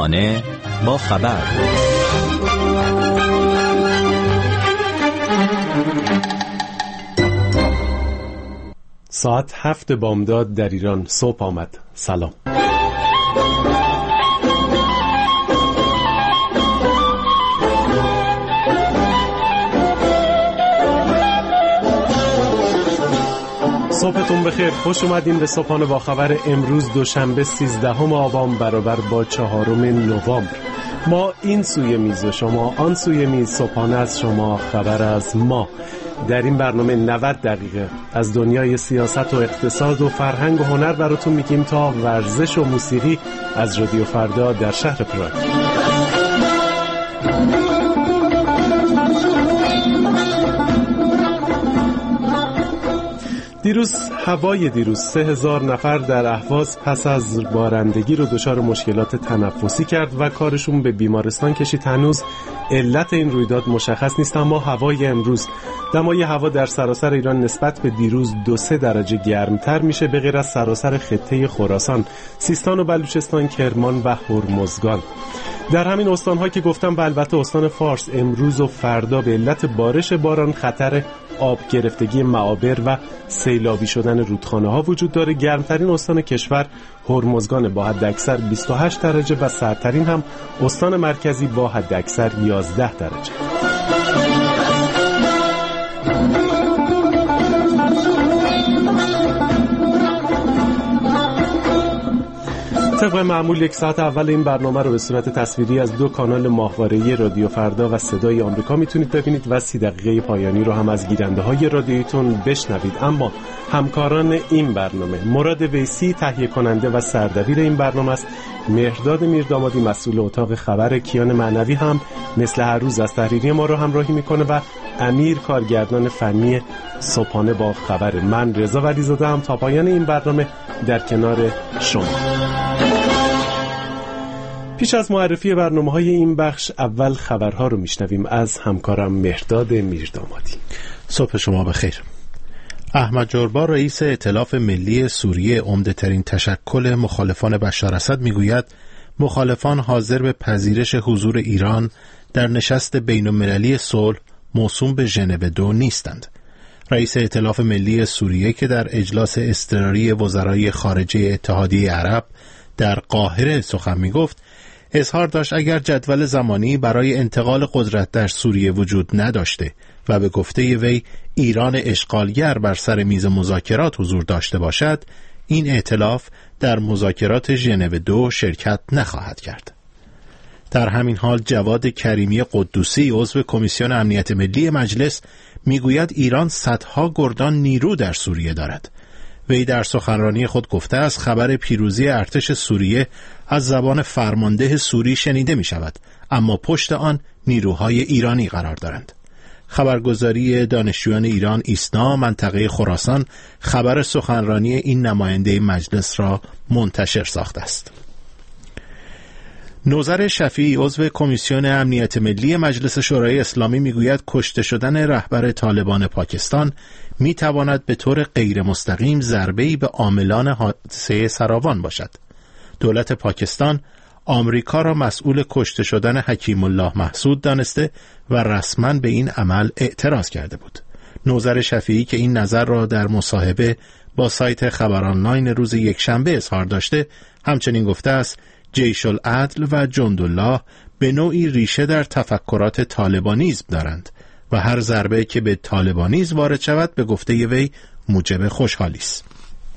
صبحانه با خبر. ساعت 7 بامداد در ایران صبح آمد. سلام. صبحتون بخیر. خوش اومدین به صبحانه با خبر امروز دوشنبه 13 آبان برابر با 4 نوامبر. ما این سوی میز و شما آن سوی میز، صبحانه از شما، خبر از ما. در این برنامه 90 دقیقه از دنیای سیاست و اقتصاد و فرهنگ و هنر براتون میگیم تا ورزش و موسیقی از رادیو فردا در شهر پراگ. دیروز 3000 نفر در اهواز پس از بارندگی رو دچار مشکلات تنفسی کرد و کارشون به بیمارستان کشید. هنوز علت این رویداد مشخص نیست، اما هوای امروز، دمای هوا در سراسر ایران نسبت به دیروز 2-3 درجه گرمتر میشه، به غیر از سراسر خطه خراسان، سیستان و بلوچستان، کرمان و هرمزگان. در همین استان‌ها که گفتم و البته استان فارس، امروز و فردا به علت بارش باران خطر آب گرفتگی معابر و سیلابی شدن رودخانه‌ها وجود داره. گرمترین استان کشور هرمزگان با حداکثر 28 درجه و سردترین هم استان مرکزی با حداکثر 11 درجه. طبق معمول 1 ساعت اول این برنامه رو به صورت تصویری از 2 کانال ماهواره‌ای رادیو فردا و صدای آمریکا میتونید ببینید و 30 دقیقه پایانی رو هم از گیرنده‌های رادیویتون بشنوید. اما همکاران این برنامه: مراد ویسی تهیه کننده و سردبیر این برنامه است، مهرداد میردامادی مسئول اتاق خبر، کیان معنوی هم مثل هر روز از تحریری ما رو همراهی میکنه و امیر کارگردان فنی صبحانه با خبر. من رضا ولیزاده هم تا پایان این برنامه در کنار شما. پیش از معرفی برنامه‌های این بخش اول خبرها رو میشنویم از همکارم مهرداد میردامادی. صبح شما بخیر. احمد جوربا رئیس ائتلاف ملی سوریه، عمده‌ترین تشکل مخالفان بشار اسد، میگوید مخالفان حاضر به پذیرش حضور ایران در نشست بین‌المللی صلح موسوم به ژنو 2 نیستند. رئیس ائتلاف ملی سوریه که در اجلاس اضطراری وزرای خارجه اتحادیه عرب در قاهره سخن میگفت، اظهار داشت اگر جدول زمانی برای انتقال قدرت در سوریه وجود نداشته و به گفته وی ایران اشغالگر بر سر میز مذاکرات حضور داشته باشد، این ائتلاف در مذاکرات ژنو 2 شرکت نخواهد کرد. در همین حال جواد کریمی قدوسی، عضو کمیسیون امنیت ملی مجلس، میگوید ایران صدها گردان نیرو در سوریه دارد. وی در سخنرانی خود گفته است خبر پیروزی ارتش سوریه از زبان فرمانده سوری شنیده می شود، اما پشت آن نیروهای ایرانی قرار دارند. خبرگزاری دانشجویان ایران ایسنا منطقه خراسان خبر سخنرانی این نماینده مجلس را منتشر ساخته است. نوذر شفیعی، عضو کمیسیون امنیت ملی مجلس شورای اسلامی، میگوید کشته شدن رهبر طالبان پاکستان میتواند به طور غیر مستقیم ضربه‌ای به عاملان حادثه سراوان باشد. دولت پاکستان آمریکا را مسئول کشته شدن حکیم الله محسود دانسته و رسما به این عمل اعتراض کرده بود. نوذر شفیعی که این نظر را در مصاحبه با سایت خبر آنلاین روز یکشنبه اظهار داشته، همچنین گفته است جیش العدل و جندالله به نوعی ریشه در تفکرات طالبانیزم دارند و هر ضربه که به طالبانیزم وارد شود به گفته وی موجب خوشحالی است.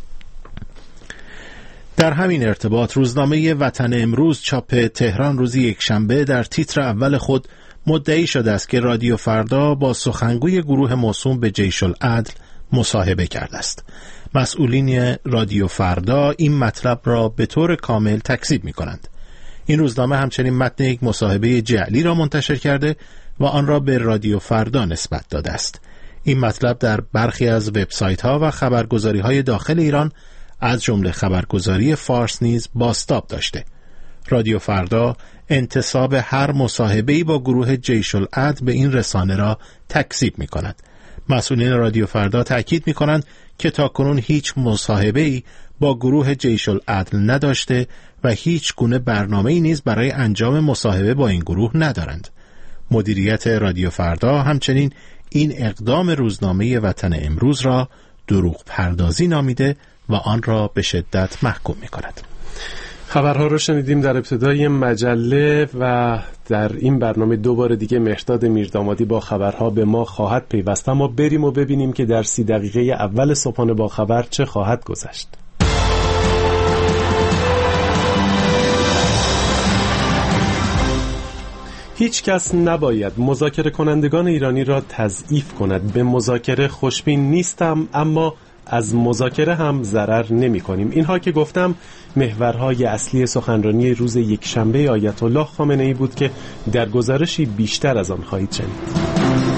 در همین ارتباط روزنامه وطن امروز چاپ تهران روز یکشنبه در تیتر اول خود مدعی شده است که رادیو فردا با سخنگوی گروه موسوم به جیش العدل مصاحبه کرده است. مسئولین رادیو فردا این مطلب را به طور کامل تکذیب می کنند. این روزنامه همچنین متن یک مصاحبه جعلی را منتشر کرده و آن را به رادیو فردا نسبت داده است. این مطلب در برخی از وبسایت ها و خبرگزاری های داخل ایران از جمله خبرگزاری فارس نیز بازتاب داشته. رادیو فردا انتساب هر مصاحبه‌ای با گروه جیش العدل به این رسانه را تکذیب می‌کند. مسئولین رادیو فردا تأکید می‌کنند که تاکنون هیچ مصاحبه‌ای با گروه جیش العدل نداشته و هیچ گونه برنامه‌ای نیز برای انجام مصاحبه با این گروه ندارند. مدیریت رادیو فردا همچنین این اقدام روزنامه وطن امروز را دروغ پردازی نامیده و آن را به شدت محکوم می‌کند. خبرها رو شنیدیم در ابتدای مجله و در این برنامه دوباره دیگه مهرداد میردامادی با خبرها به ما خواهد پیوست، اما بریم و ببینیم که در 30 دقیقه اول صبحانه با خبر چه خواهد گذشت. هیچ کس نباید مذاکره کنندگان ایرانی را تضعیف کند. به مذاکره خوشبین نیستم، اما از مذاکره هم ضرر نمی کنیم. اینها که گفتم محورهای اصلی سخنرانی روز یکشنبه آیت الله خامنه ای بود که در گزارشی بیشتر از آن خواهید شنید.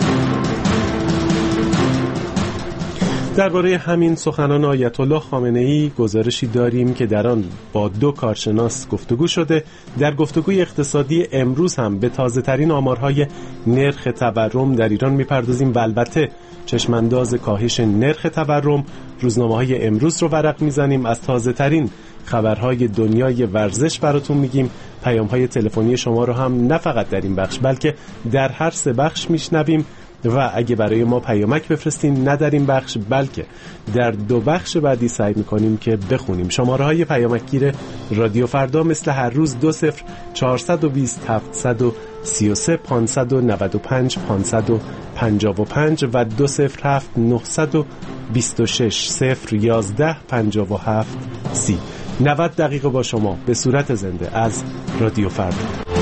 درباره همین سخنان آیت الله خامنه ای گزارشی داریم که در آن با 2 کارشناس گفتگو شده. در گفتگوی اقتصادی امروز هم به تازه ترین آمارهای نرخ تورم در ایران میپردازیم و البته چشمانداز کاهش نرخ تورم روزنامه‌های امروز رو ورق میزنیم. از تازه ترین خبرهای دنیای ورزش براتون میگیم. پیام‌های تلفنی شما رو هم نه فقط در این بخش بلکه در هر 3 بخش میشنویم و اگه برای ما پیامک بفرستین نه در این بخش بلکه در 2 بخش بعدی سعی میکنیم که بخونیم. شماره‌های پیامکگیر رادیو فردا مثل هر روز 20420 733 595 555 و 207 926 011 57 30. 90 دقیقه با شما به صورت زنده از رادیو فردا.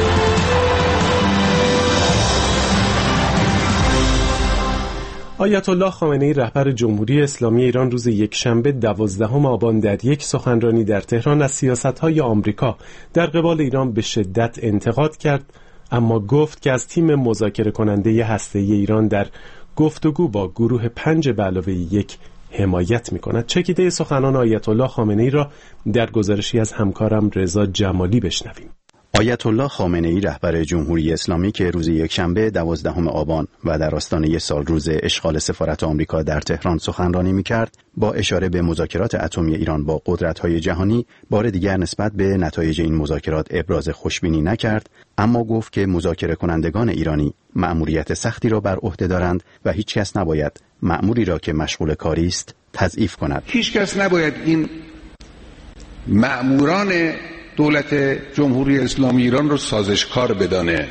آیت الله خامنه ای رهبر جمهوری اسلامی ایران روز یکشنبه 12 آبان در یک سخنرانی در تهران از سیاست‌های آمریکا در قبال ایران به شدت انتقاد کرد، اما گفت که از تیم مذاکره کننده هسته‌ای ایران در گفتگو با گروه 5+1 حمایت می‌کند. چکیده سخنان آیت الله خامنه ای را در گزارشی از همکارم رضا جمالی بشنویم. آیت الله خامنه ای رهبر جمهوری اسلامی که روز یکشنبه 12 آبان و در آستانه سالروز اشغال سفارت آمریکا در تهران سخنرانی می‌کرد، با اشاره به مذاکرات اتمی ایران با قدرت‌های جهانی بار دیگر نسبت به نتایج این مذاکرات ابراز خوشبینی نکرد، اما گفت که مذاکره کنندگان ایرانی مأموریت سختی را بر عهده دارند و هیچ کس نباید مأموری را که مشغول کاری است تضعیف کند. هیچ کس نباید این مأموران دولت جمهوری اسلامی ایران رو سازشکار بدانه.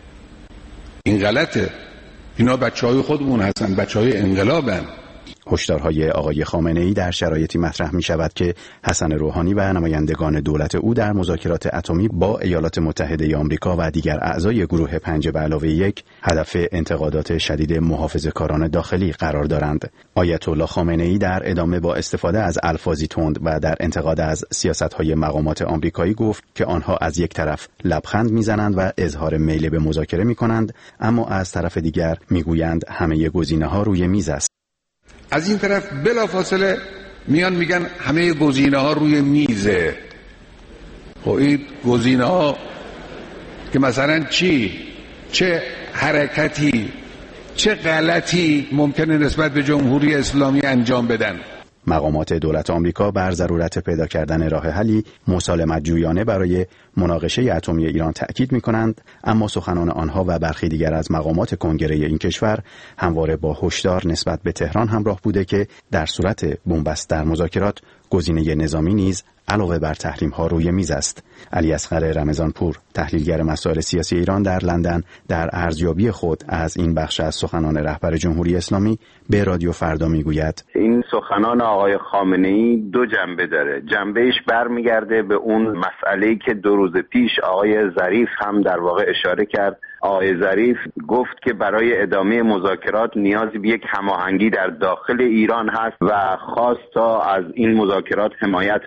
این غلطه. اینا بچهای خودمون هستن، بچهای انقلابن. هشدارهای آقای خامنه ای در شرایطی مطرح می شود که حسن روحانی و نمایندگان دولت او در مذاکرات اتمی با ایالات متحده آمریکا و دیگر اعضای گروه 5+1 هدف انتقادات شدید محافظه‌کاران داخلی قرار دارند. آیت الله خامنه ای در ادامه با استفاده از الفاظی تند و در انتقاد از سیاست‌های مقامات آمریکایی گفت که آنها از یک طرف لبخند میزنند و اظهار میل به مذاکره می‌کنند، اما از طرف دیگر میگویند همه گزینه‌ها روی میز است. از این طرف بلافاصله میان میگن همه گزینه‌ها روی میزه. خب این گزینه‌ها که مثلا چه حرکتی، چه غلطی ممکنه نسبت به جمهوری اسلامی انجام بدن؟ مقامات دولت آمریکا بر ضرورت پیدا کردن راه حلی مسالمت جویانه برای مناقشه اتمی ایران تأکید می‌کنند، اما سخنان آنها و برخی دیگر از مقامات کنگره این کشور همواره با هشدار نسبت به تهران همراه بوده که در صورت بنبست در مذاکرات گزینه نظامی نیز علاوه بر تحریم‌ها روی میز است. علی اصغر رمضانپور، تحلیلگر مسائل سیاسی ایران در لندن، در ارزیابی خود از این بخش از سخنان رهبر جمهوری اسلامی به رادیو فردا میگوید: این سخنان آقای خامنه‌ای 2 جنبه داره. جنبهش برمیگرده به اون مسئله‌ای که 2 روز پیش آقای ظریف هم در واقع اشاره کرد. آقای ظریف گفت که برای ادامه مذاکرات نیازی به یک هماهنگی در داخل ایران هست و خواست تا از این مذاکرات حمایت بشه و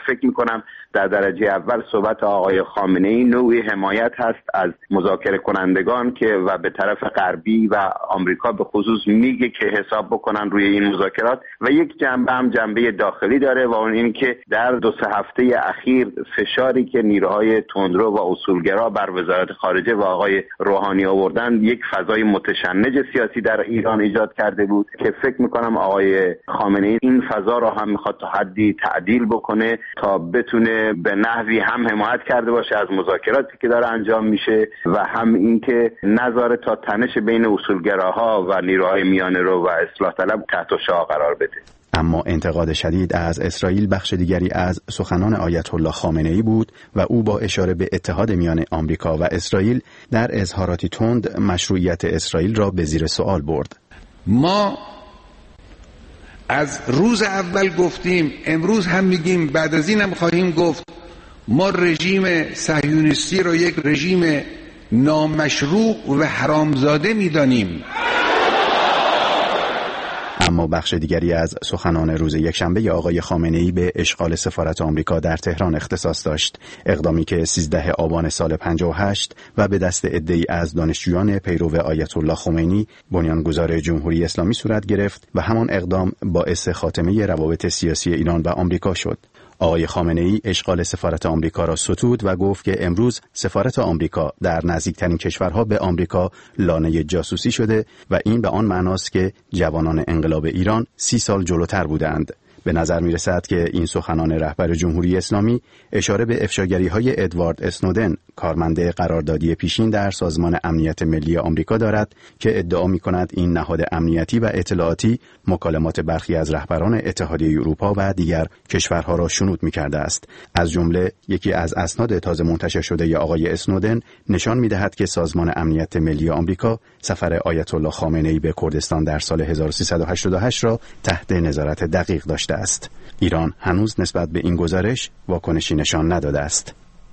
فکر میکنم در درجه اول صحبت آقای خامنه‌ای نوعی حمایت هست از مذاکره کنندگان که و به طرف غربی و آمریکا به خصوص میگه که حساب بکنن روی این مذاکرات، و یک جنبه هم جنبه داخلی داره و اون این که در 2-3 هفته اخیر فشاری که نیروهای تندرو و اصولگرا بر وزارت خارجه و آقای روحانی آوردن یک فضای متشنج سیاسی در ایران ایجاد کرده بود که فکر میکنم آقای خامنه‌ای این فضا رو هم میخواد تا حدی تعدیل بکنه تا بتونه به نحوی هم حمایت کرده باشه از مذاکراتی که داره انجام میشه و هم اینکه نذاره تا تنش بین اصولگراها و نیروهای میانه‌رو و اصلاح طلب تحت شعاع قرار بده. اما انتقاد شدید از اسرائیل بخش دیگری از سخنان آیت الله خامنه‌ای بود و او با اشاره به اتحاد میان آمریکا و اسرائیل در اظهاراتی تند مشروعیت اسرائیل را به زیر سوال برد. ما از روز اول گفتیم، امروز هم میگیم، بعد از این هم خواهیم گفت، ما رژیم صهیونیستی را یک رژیم نامشروع و حرامزاده میدانیم. اما بخش دیگری از سخنان روز یکشنبه آقای خامنه‌ای به اشغال سفارت آمریکا در تهران اختصاص داشت، اقدامی که 13 آبان سال 58 و به دست عده‌ای از دانشجویان پیرو آیت الله خمینی بنیانگذار جمهوری اسلامی صورت گرفت و همان اقدام باعث خاتمه روابط سیاسی ایران و آمریکا شد. آقای خامنه‌ای اشغال سفارت آمریکا را ستود و گفت که امروز سفارت آمریکا در نزدیکترین کشورها به آمریکا لانه جاسوسی شده و این به آن معناست که جوانان انقلاب ایران 30 سال جلوتر بودند. به نظر می رسد که این سخنان رهبر جمهوری اسلامی اشاره به افشاگری‌های ادوارد اسنودن، کارمند قراردادی پیشین در سازمان امنیت ملی آمریکا دارد که ادعا می کند این نهاد امنیتی و اطلاعاتی مکالمات برخی از رهبران اتحادیه اروپا و دیگر کشورها را شنود می کرده است. از جمله یکی از اسناد تازه منتشر شده ی آقای اسنودن نشان می دهد که سازمان امنیت ملی آمریکا سفر آیت الله خامنه‌ای به کردستان در سال 1388 را تحت نظارت دقیق داشته است. ایران هنوز نسبت به این گزارش واکنشی نشان نداده است.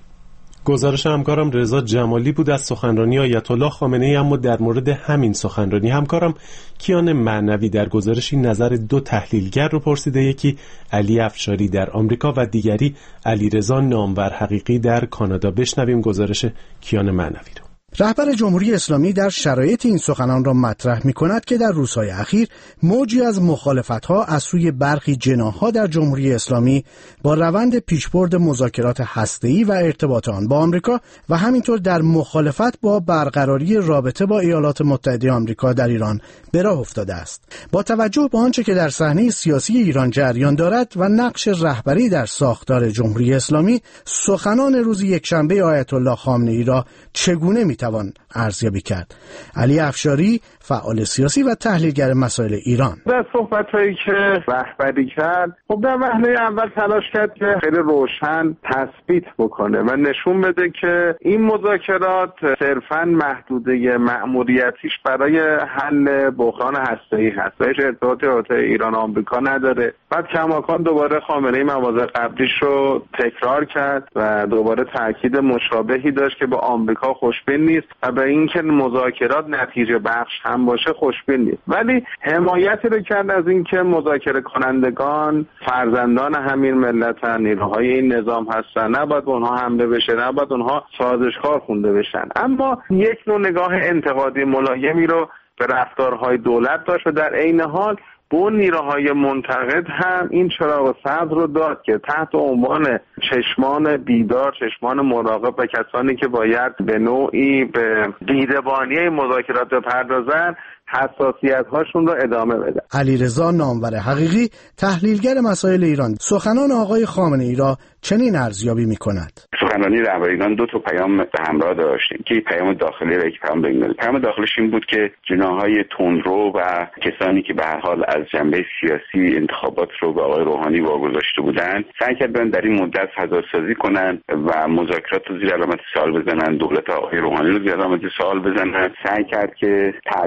گزارش همکارم رضا جمالی بود از سخنرانی آیت الله خامنه‌ای. اما در مورد همین سخنرانی همکارم کیان معنوی در گزارشی نظر دو تحلیلگر رو پرسیده، یکی علی افشاری در آمریکا و دیگری علیرضا نامور حقیقی در کانادا. بشنویم گزارش کیان معنوی رو. رهبر جمهوری اسلامی در شرایط این سخنان را مطرح می‌کند که در روزهای اخیر موجی از مخالفت‌ها از سوی برخی جناح‌ها در جمهوری اسلامی با روند پیشبرد مذاکرات هسته‌ای و ارتباط آن با آمریکا و همینطور در مخالفت با برقراری رابطه با ایالات متحده آمریکا در ایران به راه افتاده است. با توجه به آنچه که در صحنه سیاسی ایران جریان دارد و نقش رهبری در ساختار جمهوری اسلامی، سخنان روز یکشنبه آیت الله خامنه‌ای را چگونه توان ارزیابی کرد؟ علی افشاری، فعال سیاسی و تحلیلگر مسائل ایران: در صحبت‌هایی که رهبری کرد، خب در وهله اول تلاش کرد که خیلی روشن تثبیت بکنه و نشون بده که این مذاکرات صرفاً محدوده مأموریتیش برای حل بحران هسته‌ای هست و هیچ ارتباطی با ایران و آمریکا نداره. بعد کماکان دوباره خامنه‌ای مواضع قبلیش رو تکرار کرد و دوباره تاکید مشابهی داشت که با آمریکا خوشبین نیست و به اینکه مذاکرات نتیجه بخش هم باشه خوشبین نیست، ولی حمایتی رو کرد از اینکه مذاکره کنندگان فرزندان همین ملتن، نیروهای این نظام هستن، نباید اونها حمله بشه، نباید اونها سازشکار خونده بشن. اما یک نوع نگاه انتقادی ملایمی رو به رفتارهای دولت داشت و در عین حال به نیروهای منتقد هم این چراغ سبز رو داد که تحت عنوان چشمان بیدار، چشمان مراقب و کسانی که باید به نوعی به دیدبانی مذاکرات بپردازن، حساسیت هاشون رو ادامه بده. علیرضا نامور حقیقی، تحلیلگر مسائل ایران، سخنان آقای خامنه‌ای را چنین ارزیابی می‌کند: سخنرانی رهبر ایران دو تا پیام به همراه داشت، که پیام داخلی و یک پیام بین‌المللی. پیام داخلیش این بود که جناح‌های تندرو و کسانی که به هر حال از جنبه سیاسی انتخابات رو به آقای روحانی واگذاشته بودند، سعی کردن در این مدت فضاسازی کنن و مذاکرات رو زیر علامت سوال بزنن، دولت آقای روحانی رو زیر علامت سوال بزنن، سعی کرد که تعدیل کنه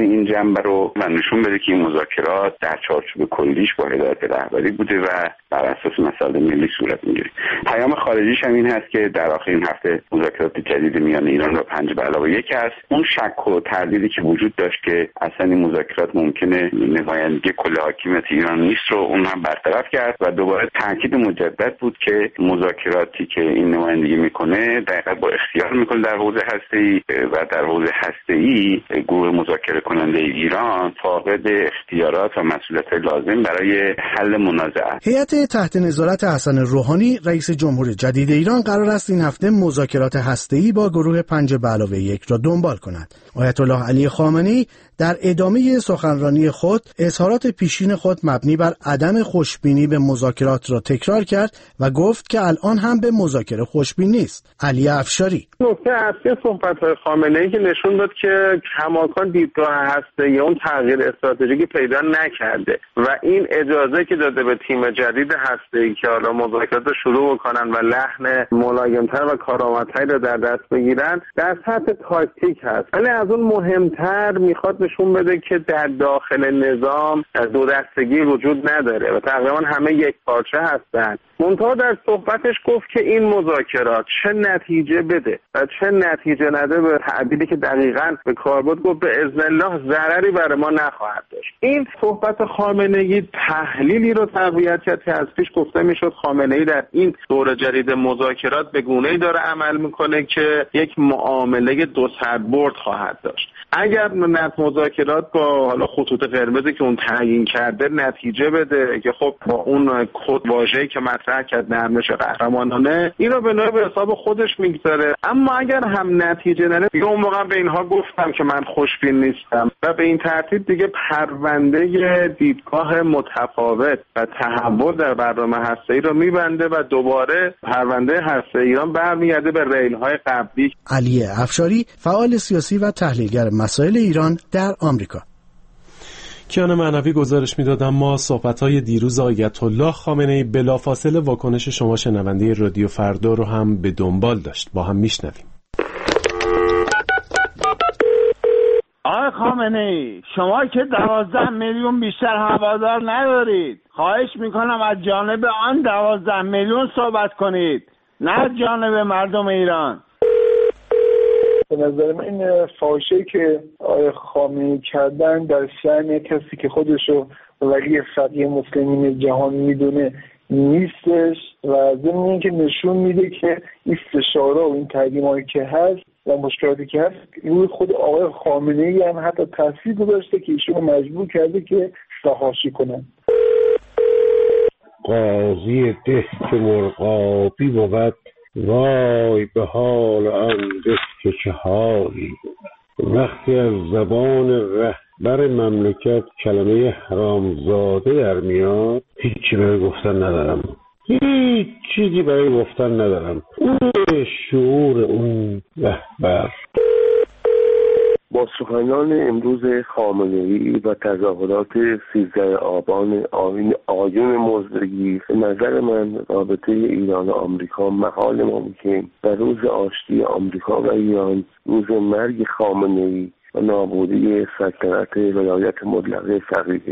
این جنبه رو و نشون بده که این مذاکرات در چارچوب کلیش با هدایت رهبری بوده و بر اساس مسائل ملی صورت میگیره. پیام خارجیش هم این هست که در آخر این هفته مذاکرات جدید میان ایران و 5+1 است. اون شک و تردیدی که وجود داشت که اصلا این مذاکرات ممکنه نمایندگی کل حاکمیت ایران نیست رو اون هم برطرف کرد و دوباره تاکید مجدد بود که مذاکراتی که این نمایندگی میکنه دقیقاً با اختیار میکنه در حوزه هسته‌ای و در حوزه هسته‌ای گروه مذاکره کننده ایران فاقد اختیارات و مسئولیت لازم برای حل منازعه. هیئت تحت نظارت حسن روحانی رئیس جمهور جدید ایران قرار است این هفته مذاکرات هسته‌ای با گروه 5+1 را دنبال کند. آیت الله علی خامنه‌ای در ادامه سخنرانی خود اظهارات پیشین خود مبنی بر عدم خوشبینی به مذاکرات را تکرار کرد و گفت که الان هم به مذاکره خوشبین نیست. علی افشاری: نکته اصلی صحبت‌های خامنه‌ای که نشون داد که کماکان دیدگاه هسته‌ای اون تغییر استراتژیکی پیدا نکرده و این اجازه که داده به تیم جدید هسته‌ای که حالا مذاکرات رو شروع بکنن و لحن ملایم‌تر و کارآمدتری رو در دست بگیرن در سطح تاکتیک هست، ولی از اون مهمتر میخواد نشون بده که در داخل نظام دو دستگی وجود نداره و تقریبا همه یک پارچه هستن. منتها در صحبتش گفت که این مذاکرات چه نتیجه بده و چه نتیجه نده به تعبیری که دقیقاً به کار بود گفت به اذن الله ضرری برای ما نخواهد داشت. این صحبت خامنه‌ای تحلیلی رو تقویت کرد که از پیش گفته میشد خامنه‌ای در این دور جدید مذاکرات به گونه‌ای داره عمل میکنه که یک معامله دو سربرد خواهد داشت. اگر مذاکرات با حالا خطوط قرمزی که اون تعیین کرده نتیجه بده که خب با اون کد واژه‌ای که مطرح کرد نرمش قهرمانانه این رو به نوعی به حساب خودش میگذاره، اما اگر هم نتیجه نده دیگه اون موقع به اینها گفتم که من خوشبین نیستم و به این ترتیب دیگه پرونده دیدگاه متفاوت و تحول در برنامه هسته‌ای رو میبنده و دوباره پرونده هسته ایران برمیگرده به ریل‌های قبلی. علی افشاری، فعال سیاسی و تحلیلگر مسائل ایران در آمریکا. کیان معنوی گزارش میداد. اما صحبت‌های دیروز آیت الله خامنه‌ای بلافاصله واکنش شما شنونده رادیو فردا رو هم به دنبال داشت. با هم میشنویم. آقای خامنه‌ای، شما که 12 میلیون بیشتر هوادار ندارید، خواهش میکنم از جانب آن 12 میلیون صحبت کنید، نه از جانب مردم ایران. به نظر من این فاحشه‌ای که آقای خامنه‌ای کردن در شأن کسی که خودشو ولی فقیه مسلمین جهان میدونه نیستش و ضمن اینکه نشون میده که این فشارها و این تحریم‌هایی که هست و مشکلاتی که هست روی خود آقای خامنه‌ای هم حتی تاثیر گذاشته که ایشون مجبور کرده که فحاشی کنن. قاضی ده که مرغابی بود، وای به حال آن ده که چه حالی بود. وقتی از زبان رهبر مملکت کلمه حرامزاده در میاد، هیچی برای گفتن ندارم، هیچ چیزی برای گفتن ندارم. اون شعور اون رهبر. با سخنان امروز خامنه‌ای و تظاهرات 13 آبان آیین مزدگی، به نظر من رابطه ایران و آمریکا محال ممکن و روز آشتی آمریکا و ایران روز مرگ خامنه‌ای و نابودی سلطنت ولایت مطلقه فقیه.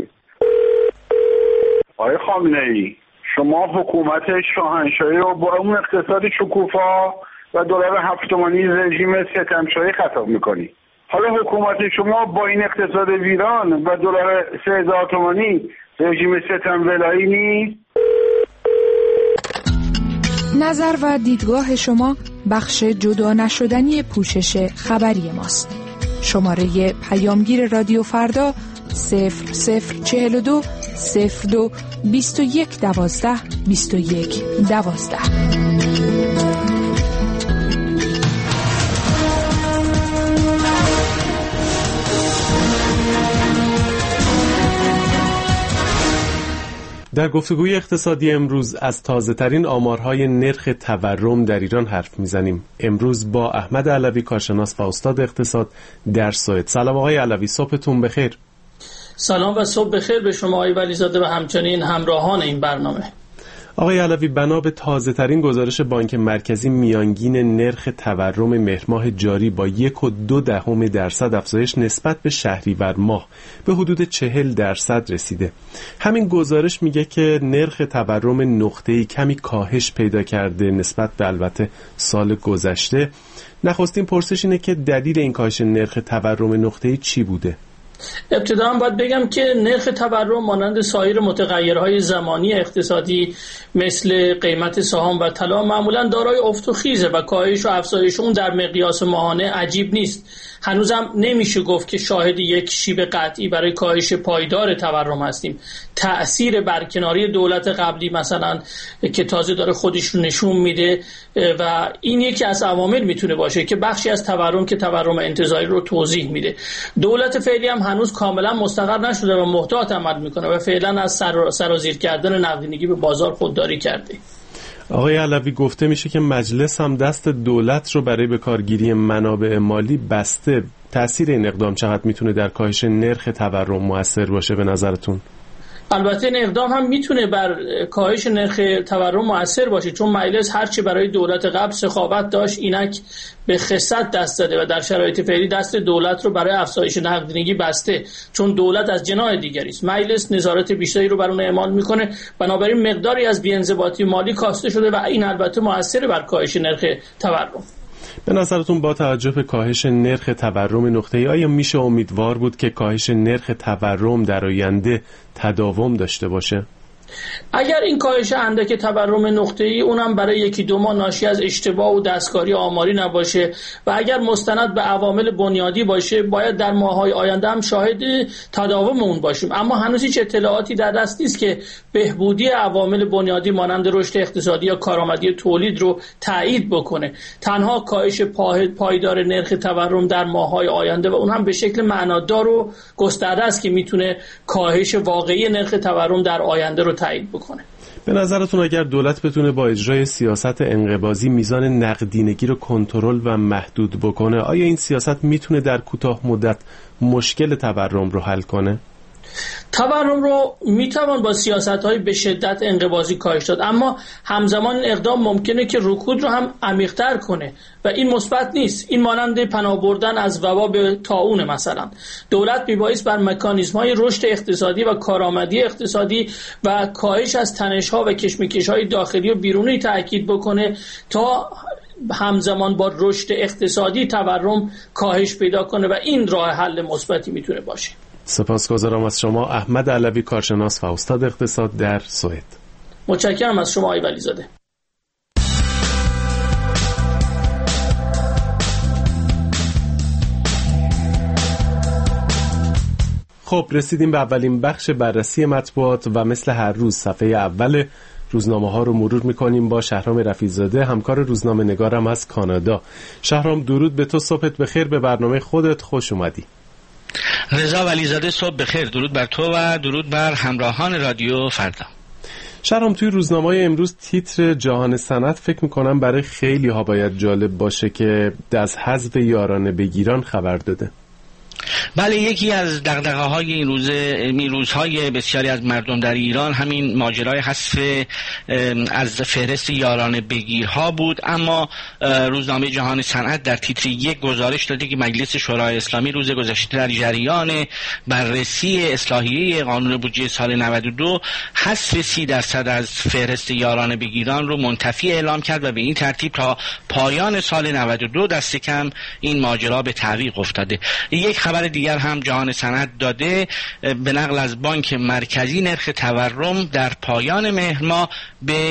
آقای خامنه‌ای، شما حکومت شاهنشاهی رو با اون اقتصاد شکوفا و دلار 7 تومانی رژیم ستمشاهی خطاب میکنی. حالا حکومت شما با این اقتصاد ویران و دلار 3000 تومانی رژیم ستم ولایی نیست؟ نظر و دیدگاه شما بخش جدا نشدنی پوشش خبری ماست. شماره پیامگیر رادیو فردا 0042 02 21 12 21 12. در گفتگوی اقتصادی امروز از تازه‌ترین آمارهای نرخ تورم در ایران حرف میزنیم. امروز با احمد علوی، کارشناس و استاد اقتصاد در سوئد. سلام آقای علوی، صبحتون بخیر. سلام و صبح بخیر به شما آقای ولیزاده و همچنین همراهان این برنامه. آقای علوی، بنا به تازه‌ترین گزارش بانک مرکزی، میانگین نرخ تورم مهر ماه جاری با 1.2% افزایش نسبت به شهریور ماه به حدود 40% رسیده. همین گزارش میگه که نرخ تورم نقطه‌ای کمی کاهش پیدا کرده نسبت به البته سال گذشته. نخستین پرسش اینه که دلیل این کاهش نرخ تورم نقطه‌ای چی بوده؟ ابتداً باید بگم که نرخ تورم مانند سایر متغیرهای زمانی اقتصادی مثل قیمت سهام و طلا معمولاً دارای افت و خیزه و کاهش و افزایش اون در مقیاس ماهانه عجیب نیست. هنوزم نمیشه گفت که شاهد یک شیب قطعی برای کاهش پایدار تورم هستیم. تأثیر برکناری دولت قبلی مثلا که تازه داره خودش رو نشون میده و این یکی از عوامل میتونه باشه که بخشی از تورم که تورم انتزاعی رو توضیح میده. دولت فعلی هم هنوز کاملا مستقر نشده و محتاط عمل میکنه و فعلا از سرازیر کردن نقدینگی به بازار خودداری کرده. آقای علوی، گفته میشه که مجلس هم دست دولت رو برای به کارگیری منابع مالی بسته. تأثیر این اقدام چقدر میتونه در کاهش نرخ تورم مؤثر باشه به نظرتون؟ البته این اقدام هم میتونه بر کاهش نرخ تورم مؤثر باشه، چون مجلس هرچی برای دولت قبل سخاوت داشت اینک به خست دست داده و در شرایط فعلی دست دولت رو برای افزایش نقدینگی بسته، چون دولت از جناح دیگری است. مجلس نظارت بیشتری رو بر اون اعمال میکنه، بنابراین مقداری از بی‌انضباطی مالی کاسته شده و این البته مؤثر بر کاهش نرخ تورم. به نظرتون با توجه به کاهش نرخ تورم نقطه‌ای آیا میشه امیدوار بود که کاهش نرخ تورم در آینده تداوم داشته باشه؟ اگر این کاهش اندک تورم نقطه‌ای اونم برای 1-2 ماه ناشی از اشتباه و دستکاری آماری نباشه و اگر مستند به عوامل بنیادی باشه، باید در ماه‌های آینده هم شاهد تداوم اون باشیم. اما هنوز هیچ اطلاعاتی در دست نیست که بهبودی عوامل بنیادی مانند رشد اقتصادی یا کارآمدی تولید رو تایید بکنه. تنها کاهش پایدار نرخ تورم در ماه‌های آینده و اون هم به شکل معنادار و گسترده است که میتونه کاهش واقعی نرخ تورم در آینده رو تایید بکنه. به نظرتون اگر دولت بتونه با اجرای سیاست انقباضی میزان نقدینگی رو کنترل و محدود بکنه، آیا این سیاست میتونه در کوتاه مدت مشکل تورم رو حل کنه؟ تورم رو میتوان با سیاست‌های به شدت انقباضی کاهش داد، اما همزمان این اقدام ممکنه که رکود رو هم عمیق‌تر کنه و این مثبت نیست. این مانند پناه بردن از وبا به طاعون مثلا. دولت میبایست بر مکانیزم‌های رشد اقتصادی و کارآمدی اقتصادی و کاهش از تنش‌ها و کشمکش‌های داخلی و بیرونی تاکید بکنه تا همزمان با رشد اقتصادی تورم کاهش پیدا کنه و این راه حل مثبتی میتونه باشه. سپاسگزارم از شما احمد علوی، کارشناس و استاد اقتصاد در سوئد. متشکرم از شما آقای ولیزاده. خب رسیدیم به اولین بخش بررسی مطبوعات و مثل هر روز صفحه اول روزنامه ها رو مرور میکنیم با شهرام رفیع‌زاده، همکار روزنامه نگارم از کانادا. شهرام، درود به تو، صبحت بخیر، به برنامه خودت خوش اومدی. رضا ولیزاده، صبح بخیر، درود بر تو و درود بر همراهان رادیو فردا. شهرام، توی روزنامه‌های امروز تیتر جهان صنعت فکر میکنم برای خیلی ها باید جالب باشه که از حذف یارانه بگیران خبر داده. بله، یکی از دغدغه‌های این روزهای بسیاری از مردم در ایران همین ماجرای حذف از فهرست یارانه بگیرها بود، اما روزنامه جهان صنعت در تیتر 1 گزارش داده که مجلس شورای اسلامی روز گذشته در جریان بررسی اصلاحیه قانون بودجه سال 92 حذف 30% از فهرست یارانه بگیران رو منتفی اعلام کرد و به این ترتیب تا پایان سال 92 دست کم این ماجرا به تعویق افتاده. یک خبر دیگر هم جهان صنعت داده، به نقل از بانک مرکزی نرخ تورم در پایان مهر ماه به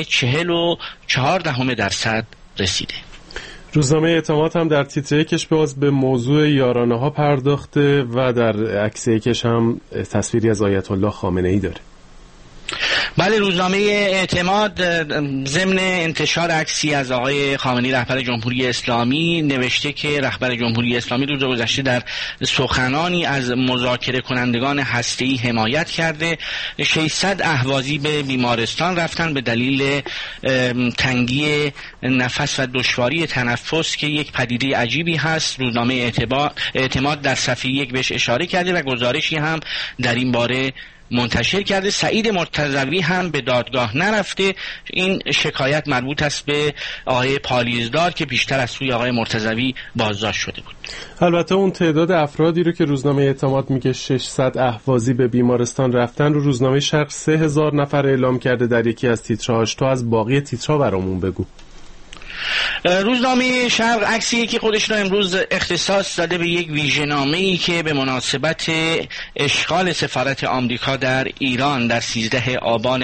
44% رسیده. روزنامه اعتماد هم در تیتر یکش باز به موضوع یارانه ها پرداخته و در عکس یکش هم تصویری از آیت الله خامنه ای داره. بله، روزنامه اعتماد ضمن انتشار عکسی از آقای خامنه‌ای رهبر جمهوری اسلامی نوشته که رهبر جمهوری اسلامی روز گذشته در سخنانی از مذاکره کنندگان هسته‌ای حمایت کرده. 600 اهوازی به بیمارستان رفتن به دلیل تنگی نفس و دشواری تنفس که یک پدیده عجیبی هست. روزنامه اعتماد در صفحه 1 بهش اشاره کرده و گزارشی هم در این باره منتشر کرده. سعید مرتضوی هم به دادگاه نرفته. این شکایت مربوط است به آقای پالیزدار که بیشتر از سوی آقای مرتضوی بازداشت شده بود. البته اون تعداد افرادی رو که روزنامه اعتماد میگه 600 اهوازی به بیمارستان رفتن رو روزنامه شرق 3000 نفر اعلام کرده در یکی از تیترهاش. تو از باقی تیترها برامون بگو. روزنامه شرق عکسی که خودش رو امروز اختصاص داده به یک ویژه‌نامه‌ای که به مناسبت اشغال سفارت آمریکا در ایران در 13 آبان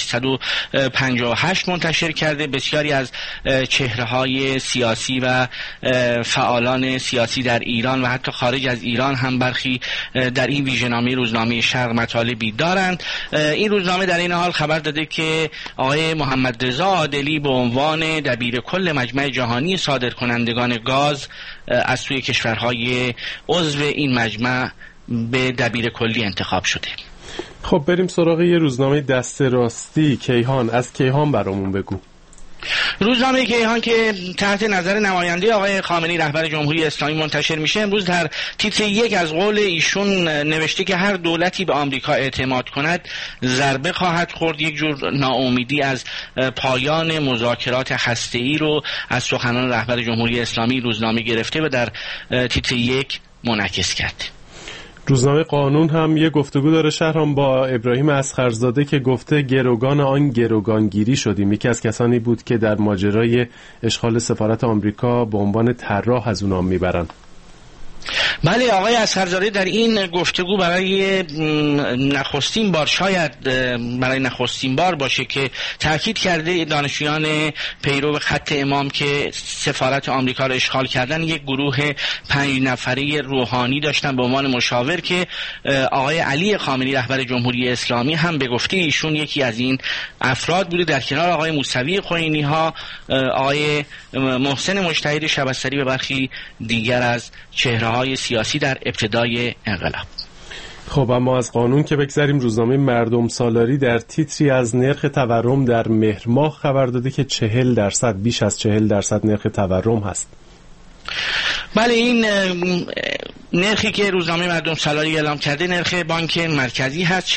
1358 منتشر کرده. بسیاری از چهره‌های سیاسی و فعالان سیاسی در ایران و حتی خارج از ایران هم برخی در این ویژه‌نامه روزنامه شرق مطالبی دارند. این روزنامه در این حال خبر داده که آقای محمد رضا عادلی به عنوان دبیر کل مجمع جهانی صادرکنندگان گاز از سوی کشورهای عضو این مجمع به دبیر کلی انتخاب شده. خب بریم سراغ یه روزنامه دست راستی کیهان. از کیهان برامون بگو. روزنامه کیهان که تحت نظر نماینده آقای خامنه‌ای رهبر جمهوری اسلامی منتشر میشه امروز در تیتر 1 از قول ایشون نوشته که هر دولتی به آمریکا اعتماد کند ضربه خواهد خورد. یک جور ناامیدی از پایان مذاکرات هسته‌ای رو از سخنان رهبر جمهوری اسلامی روزنامه گرفته و در تیتر 1 منعکس کرده. روزنامه قانون هم یه گفتگو داره شهرام با ابراهیم اصغرزاده که گفته گروگان آن گروگانگیری شدیم. یکی از کسانی بود که در ماجرای اشغال سفارت آمریکا به عنوان طراح از اونام میبرن. بله، آقای اصغرزاده در این گفتگو برای نخستین بار، شاید برای نخستین بار باشه که تاکید کرده دانشجویان پیرو خط امام که سفارت آمریکا را اشغال کردن یک گروه 5 نفره روحانی داشتن به عنوان مشاور که آقای علی خامنه‌ای رهبر جمهوری اسلامی هم به گفته ایشون یکی از این افراد بوده، در کنار آقای موسوی خوئینی ها، آقای محسن مجتهد شبستری و برخی دیگر از چهره‌های سیاسی در ابتدای انقلاب. خب اما از قانون که بگذاریم، روزنامه مردم سالاری در تیتری از نرخ تورم در مهر ماه خبر داده که 40% بیش از 40% نرخ تورم هست. بله، این نرخی که روزنامه مردم سالاری اعلام کرده نرخ بانک مرکزی هست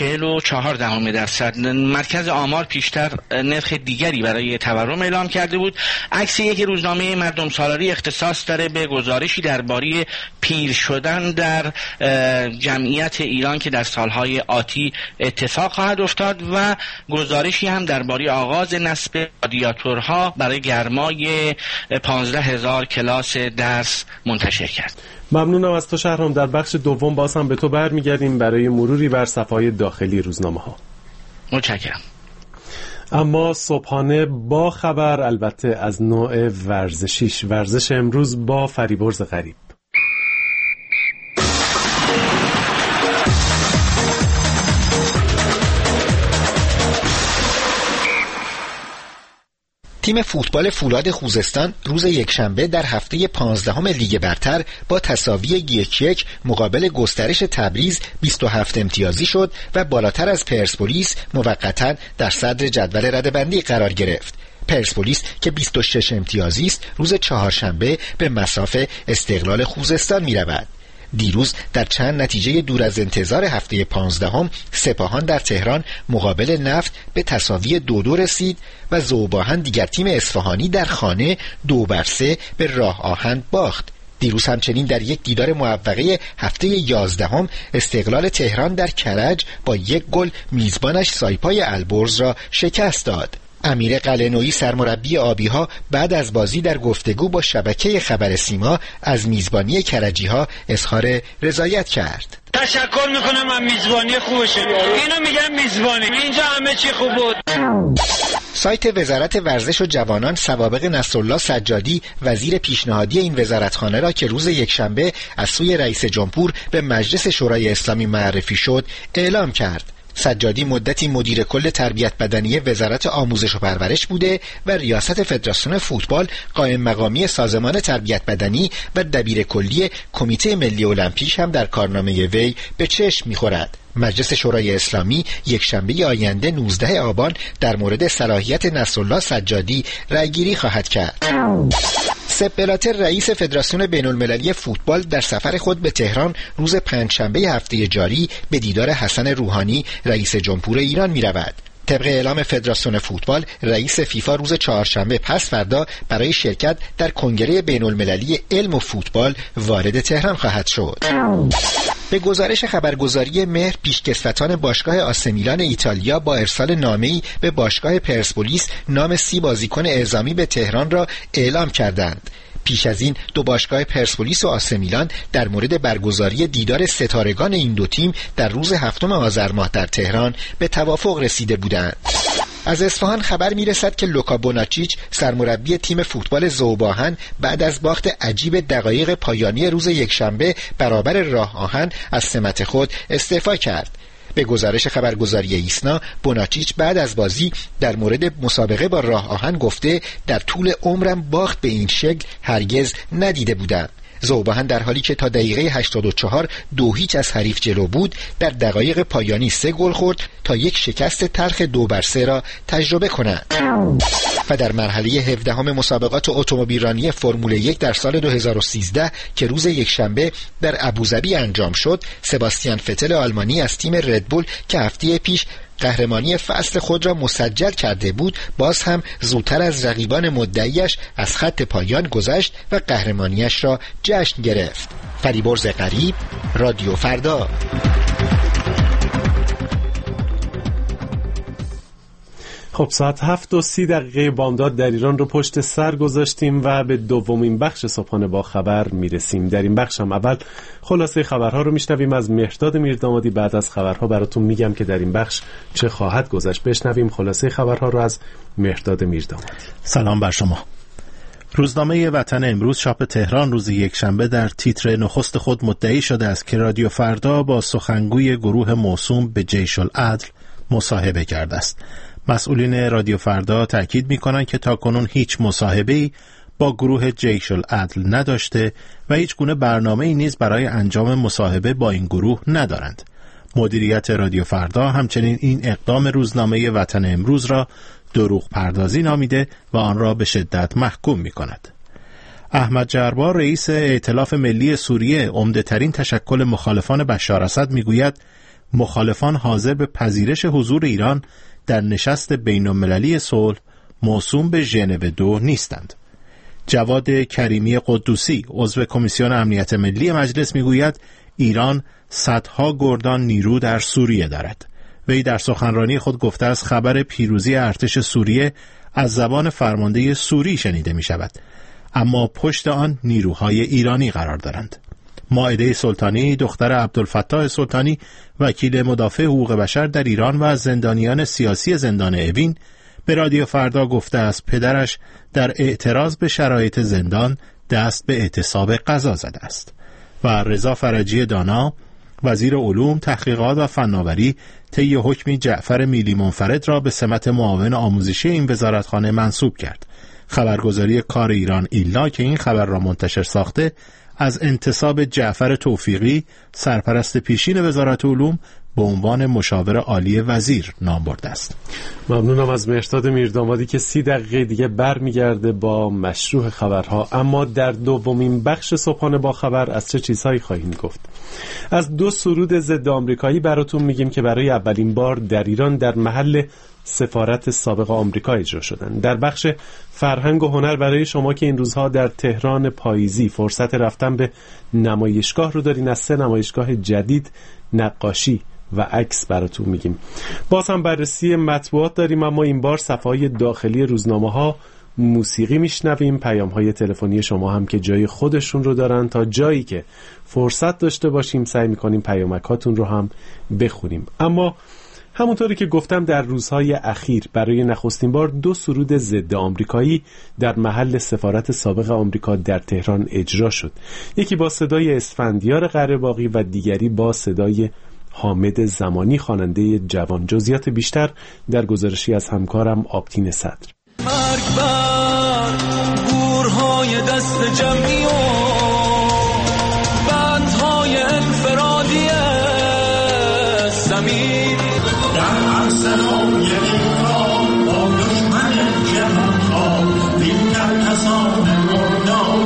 44%. مرکز آمار پیشتر نرخ دیگری برای تورم اعلام کرده بود. عکسی که روزنامه مردم سالاری اختصاص داره به گزارشی درباره پیر شدن در جمعیت ایران که در سالهای آتی اتفاق خواهد افتاد و گزارشی هم درباره آغاز نصب رادیاتورها برای گرمای 15,000 کلاس درس منتشر کرد. ممنونم از تو شهرام. در بخش دوم باز هم به تو برمیگردیم برای مروری بر صفحات داخلی روزنامه ها. متشکرم. اما صبحانه با خبر، البته از نوع ورزشیش. ورزش امروز با فریبرز غریب. تیم فوتبال فولاد خوزستان روز یکشنبه در هفته 15 لیگ برتر با تساوی 1-1 مقابل گسترش تبریز 27 امتیازی شد و بالاتر از پرسپولیس موقتا در صدر جدول رده‌بندی قرار گرفت. پرسپولیس که 26 امتیازی است روز چهارشنبه به مصاف استقلال خوزستان می رود. دیروز در چند نتیجه دور از انتظار هفته 15 سپاهان در تهران مقابل نفت به تساوی 2-2 رسید و ذوباهن دیگر تیم اصفهانی در خانه 2-3 به راه آهن باخت. دیروز همچنین در یک دیدار موفقه هفته 11 استقلال تهران در کرج با 1 گل میزبانش سایپای البرز را شکست داد. امیر قلعه‌نویی سرمربی آبی‌ها بعد از بازی در گفتگو با شبکه خبر سیما از میزبانی کرجی‌ها اظهار رضایت کرد. تشکر میکنم از میزبانی خوبشه. اینو میگم میزبانی. اینجا همه چی خوب بود. سایت وزارت ورزش و جوانان سوابق نصرالله سجادی وزیر پیشنهادی این وزارتخانه را که روز یکشنبه از سوی رئیس جمهور به مجلس شورای اسلامی معرفی شد اعلام کرد. سجادی مدتی مدیر کل تربیت بدنی وزارت آموزش و پرورش بوده و ریاست فدراسیون فوتبال قائم مقامی سازمان تربیت بدنی و دبیر کلی کمیته ملی المپیک هم در کارنامه وی به چشم می‌خورد. مجلس شورای اسلامی یکشنبه آینده 19 آبان در مورد صلاحیت نصرالله سجادی رأیگیری خواهد کرد. سپ بلاتر رئیس فدراسیون بین‌المللی فوتبال در سفر خود به تهران روز پنجشنبه هفته جاری به دیدار حسن روحانی رئیس جمهور ایران می‌رود. طبق اعلام فدراسیون فوتبال، رئیس فیفا روز چهارشنبه پس فردا برای شرکت در کنگره بین‌المللی علم و فوتبال وارد تهران خواهد شد. به گزارش خبرگزاری مهر، پیشکسوتان باشگاه آس میلان ایتالیا با ارسال نامه‌ای به باشگاه پرسپولیس نام 30 بازیکن اعزامی به تهران را اعلام کردند. پیش از این دو باشگاه پرسپولیس و آس میلان در مورد برگزاری دیدار ستارگان این دو تیم در روز 7 آذر ماه در تهران به توافق رسیده بودند. از اصفهان خبر میرسد که لوکا بوناچیچ سرمربی تیم فوتبال ذوب‌آهن بعد از باخت عجیب دقایق پایانی روز یکشنبه برابر راه آهن از سمت خود استعفا کرد. به گزارش خبرگزاری ایسنا، بوناچیچ بعد از بازی در مورد مسابقه با راه آهن گفته در طول عمرم باخت به این شکل هرگز ندیده بودم. ذوب‌آهن در حالی که تا دقیقه 84 2-0 از حریف جلو بود، در دقایق پایانی 3 گل خورد تا یک شکست تلخ 2-3 را تجربه کند. و در مرحله 17 مسابقات اتومبیلرانی فرمول 1 در سال 2013 که روز یکشنبه در ابوظبی انجام شد، سباستیان فتل آلمانی از تیم ردبول که هفته پیش قهرمانی فصل خود را مسجل کرده بود، باز هم زودتر از رقیبان مدعیش از خط پایان گذشت و قهرمانیش را جشن گرفت. فریبرز غریب، رادیو فردا. خب ساعت 7:30 بامداد در ایران رو پشت سر گذاشتیم و به دومین بخش صبحانه با خبر میرسیم. در این بخش هم اول خلاصه خبرها رو میشنویم از مهرداد میردامادی. بعد از خبرها براتون میگم که در این بخش چه خواهد گذشت. بشنویم خلاصه خبرها رو از مهرداد میردامادی. سلام بر شما. روزنامه وطن امروز چاپ تهران روز یکشنبه در تیتر نخست خود مدعی شده است که رادیو فردا با سخنگوی گروه موسوم به جیش العدل مصاحبه کرده است. مسئولین رادیو فردا تاکید می‌کنند که تاکنون هیچ مصاحبه‌ای با گروه جیش العدل نداشته و هیچ گونه برنامه‌ای نیز برای انجام مصاحبه با این گروه ندارند. مدیریت رادیو فردا همچنین این اقدام روزنامه وطن امروز را دروغ پردازی نامیده و آن را به شدت محکوم می‌کند. احمد جربار رئیس ائتلاف ملی سوریه، عمده‌ترین تشکل مخالفان بشار اسد، می‌گوید مخالفان حاضر به پذیرش حضور ایران در نشست بین‌المللی صلح موسوم به ژنو 2 نیستند. جواد کریمی قدوسی، عضو کمیسیون امنیت ملی مجلس، میگوید ایران صدها گردان نیرو در سوریه دارد. وی در سخنرانی خود گفته است خبر پیروزی ارتش سوریه از زبان فرمانده سوری شنیده می شود، اما پشت آن نیروهای ایرانی قرار دارند. مائده سلطانی، دختر عبدالفتاح سلطانی، وکیل مدافع حقوق بشر در ایران و از زندانیان سیاسی زندان اوین، به رادیو فردا گفته است پدرش در اعتراض به شرایط زندان دست به اعتصاب غذا زده است. و رضا فرجی دانا، وزیر علوم، تحقیقات و فناوری، طی حکمی جعفر میلی منفرد را به سمت معاون آموزشی این وزارتخانه منصوب کرد. خبرگزاری کار ایران ایلنا که این خبر را منتشر ساخته، از انتصاب جعفر توفیقی، سرپرست پیشین وزارت علوم، به عنوان مشاور عالی وزیر نام برده است. ممنونم از مهرداد میردامادی که 30 دقیقه دیگه برمیگرده با مشروع خبرها. اما در دومین بخش صبحانه با خبر از چه چیزهایی خواهیم گفت؟ از 2 سرود ضد آمریکایی براتون میگیم که برای اولین بار در ایران در محل سفارت سابق آمریکا اجرا شدن. در بخش فرهنگ و هنر برای شما که این روزها در تهران پاییزی فرصت رفتن به نمایشگاه رو دارین، از 3 نمایشگاه جدید نقاشی و عکس براتون میگیم. باز هم بررسی مطبوعات داریم، اما این بار صفحه‌های داخلی روزنامه‌ها، موسیقی میشنویم، پیام‌های تلفنی شما هم که جای خودشون رو دارن. تا جایی که فرصت داشته باشیم سعی می‌کنیم پیامک‌هاتون رو هم بخونیم. اما همونطوری که گفتم در روزهای اخیر برای نخستین بار 2 سرود ضد آمریکایی در محل سفارت سابق آمریکا در تهران اجرا شد. یکی با صدای اسفندیار قره‌باغی و دیگری با صدای حامد زمانی، خواننده جوان. جزئیات بیشتر در گزارشی از همکارم آبتین صدر. مرگ بر گورهای دست جمعی و بندهای انفرادی زمین در ارسنای ایران با دشمن جهان ها بین در کسان مردان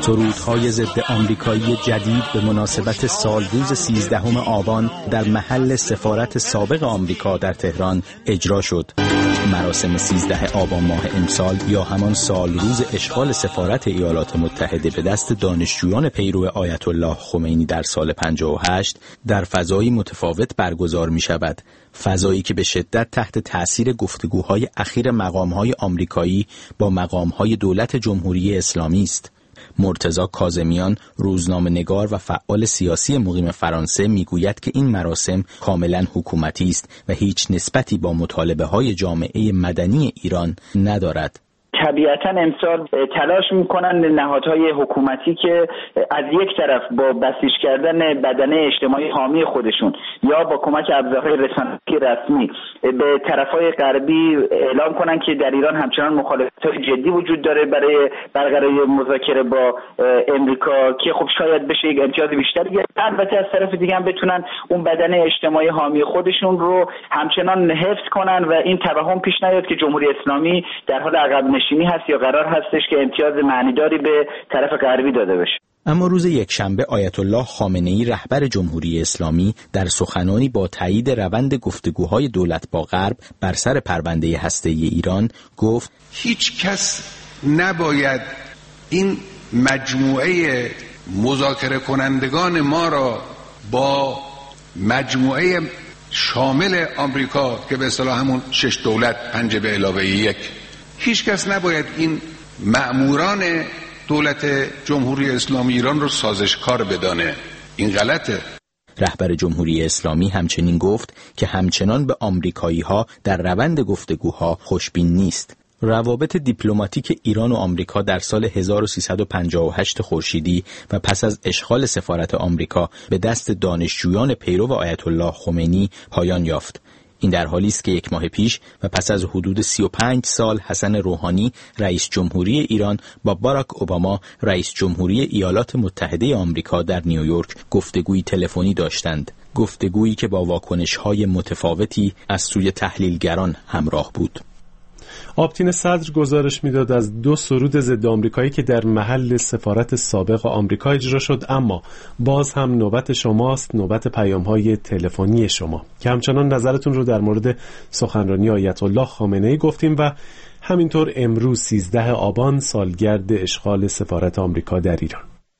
سرودهای ضد آمریکایی جدید به مناسبت سالروز 13 آبان در محل سفارت سابق آمریکا در تهران اجرا شد. مراسم 13 آبان ماه امسال یا همان سالروز اشغال سفارت ایالات متحده به دست دانشجویان پیرو آیت الله خمینی در سال 58 در فضایی متفاوت برگزار می شود. فضایی که به شدت تحت تأثیر گفتگوهای اخیر مقامهای آمریکایی با مقامهای دولت جمهوری اسلامی است. مرتضی کاظمیان، روزنامه‌نگار و فعال سیاسی مقیم فرانسه میگوید که این مراسم کاملا حکومتی است و هیچ نسبتی با مطالبه‌های جامعه مدنی ایران ندارد. طبیعتاً امسال تلاش میکنن نهادهای حکومتی که از یک طرف با بسیج کردن بدنه اجتماعی حامی خودشون یا با کمک ابزارهای رسانه‌ای رسمی به طرفهای غربی اعلام کنن که در ایران همچنان مخالفت‌های جدی وجود داره برای برقراری مذاکره با امریکا که خب شاید بشه یک امتیاز بیشتری گرفت. البته از طرف دیگه هم بتونن اون بدنه اجتماعی حامی خودشون رو همچنان حفظ کنن و این توهم پیش نیاد که جمهوری اسلامی در حال عقب نشینی هست یا قرار هستش که امتیاز معنیداری به طرف غربی داده بشه. اما روز یکشنبه آیت الله خامنه‌ای رهبر جمهوری اسلامی در سخنانی با تایید روند گفتگوهای دولت با غرب بر سر پرونده هسته‌ای ایران گفت هیچ کس نباید این مجموعه مذاکره کنندگان ما را با مجموعه شامل آمریکا که به اصطلاح همون 6 دولت 5 به علاوه 1 هیچ کس نباید این مأموران دولت جمهوری اسلامی ایران رو سازشکار بدانه. این غلطه. رهبر جمهوری اسلامی همچنین گفت که همچنان به آمریکایی‌ها در روند گفتگوها خوشبین نیست. روابط دیپلماتیک ایران و آمریکا در سال 1358 خورشیدی و پس از اشغال سفارت آمریکا به دست دانشجویان پیرو آیت الله خمینی پایان یافت. این در حالی است که یک ماه پیش و پس از حدود 35 سال حسن روحانی رئیس جمهوری ایران با باراک اوباما رئیس جمهوری ایالات متحده آمریکا در نیویورک گفتگویی تلفنی داشتند. گفتگویی که با واکنش‌های متفاوتی از سوی تحلیلگران همراه بود. آبتین صدر گزارش میداد از 2 سرود ضد آمریکایی که در محل سفارت سابق آمریکا اجرا شد، اما باز هم نوبت شماست، نوبت پیام‌های تلفنی شما که همچنان نظرتون رو در مورد سخنرانی آیت الله خامنه‌ای گفتیم و همینطور امروز 13 آبان سالگرد اشغال سفارت آمریکا در ایران.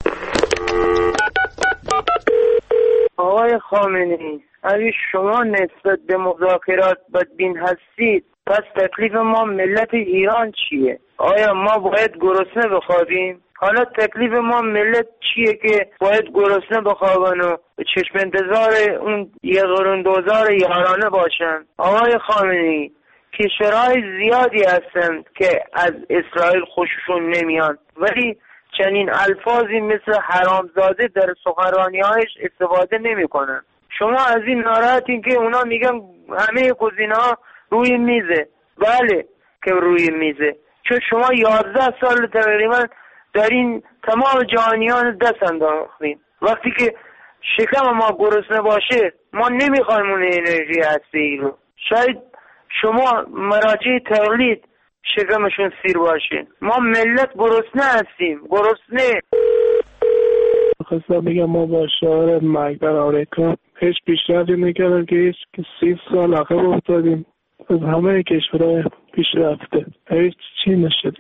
آقای خامنه‌ای، اگه شما نسبت به مذاکرات بدبین هستید، پس تکلیف ما ملت ایران چیه؟ آیا ما باید گرسنه بخوابیم؟ حالا تکلیف ما ملت چیه که باید گرسنه بخوابن و به چشم انتظار اون یه قرون دوزار یارانه باشن؟ آقای خامنه‌ای، کشورهای زیادی هستند که از اسرائیل خوششون نمیان، ولی چنین الفاظی مثل حرامزاده در سخنرانی‌هایش استفاده نمی‌کنن. شما از این ناراحتین که اونا میگن همه گزینه‌ها روی میزه. بله که روی میزه، چون شما 11 سال تقریبا در این تمام جهانیان دست انداختیم. وقتی که شکم ما گرسنه باشه ما نمیخوایم اون انرژی هسته‌ای رو. شاید شما مراجع تقلید شکمشون سیر باشه، ما ملت گرسنه هستیم، گرسنه. خواستم بگم ما با شعار مرگ بر آمریکا هیچ پیشرفتی نکردن که هیچ 30 سال عقب افتادیم از همه کشورهای پیشرفته، هیچ چی نشدیم.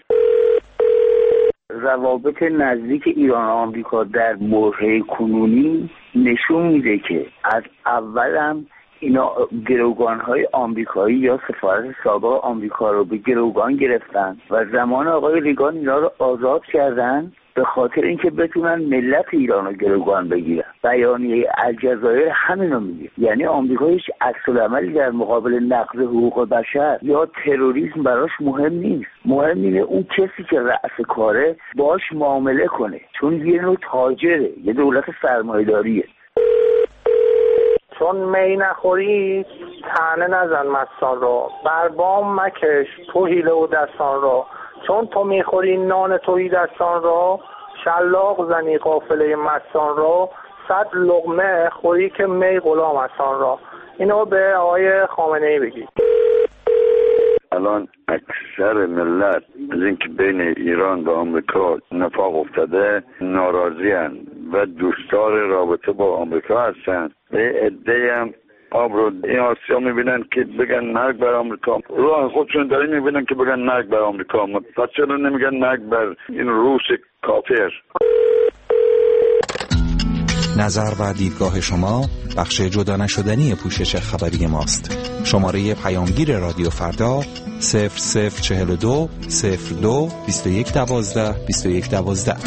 روابط نزدیک ایران و آمریکا در برهه کنونی نشون میده که از اول هم اینا گروگان‌های آمریکایی یا سفارت سابق آمریکا رو به گروگان گرفتن و زمان آقای ریگان اینا رو آزاد کردن به خاطر اینکه بتونن ملت ایران رو گروگان بگیرن. بیانیه الجزایر همینو میگه، یعنی آمریکا هیچ عکس‌العملی در مقابل نقض حقوق بشر یا تروریسم براش مهم نیست. مهم اینه اون کسی که رأس کاره باش معامله کنه، چون یه نوع تاجره، یه دولت سرمایه‌داریه. چون می نخوری طعنه نزن مستان را، بر بام مکش تو حیله و دستان را، چون تو میخوری نان توی دستان را، شلاق زنی قافله مستان را، 100 لقمه خوری که می غلام استان را. اینو به آقای خامنه‌ای بگید. الان اکثر ملت از اینکه بین ایران و آمریکا نفاق افتاده ناراضی هستند و دوستدار رابطه با آمریکا هستند. عده‌ای هم آب رو این آسیا میبینن که بگن مرگ بر آمریکا، راه خودشون داری میبینن که بگن مرگ بر آمریکا، پس چرا نمیگن مرگ بر این روس کافر؟ نظر و دیدگاه شما بخش جدا نشدنی پوشش خبری ماست. شماره پیامگیر رادیو فردا 0042 02 2112 2112.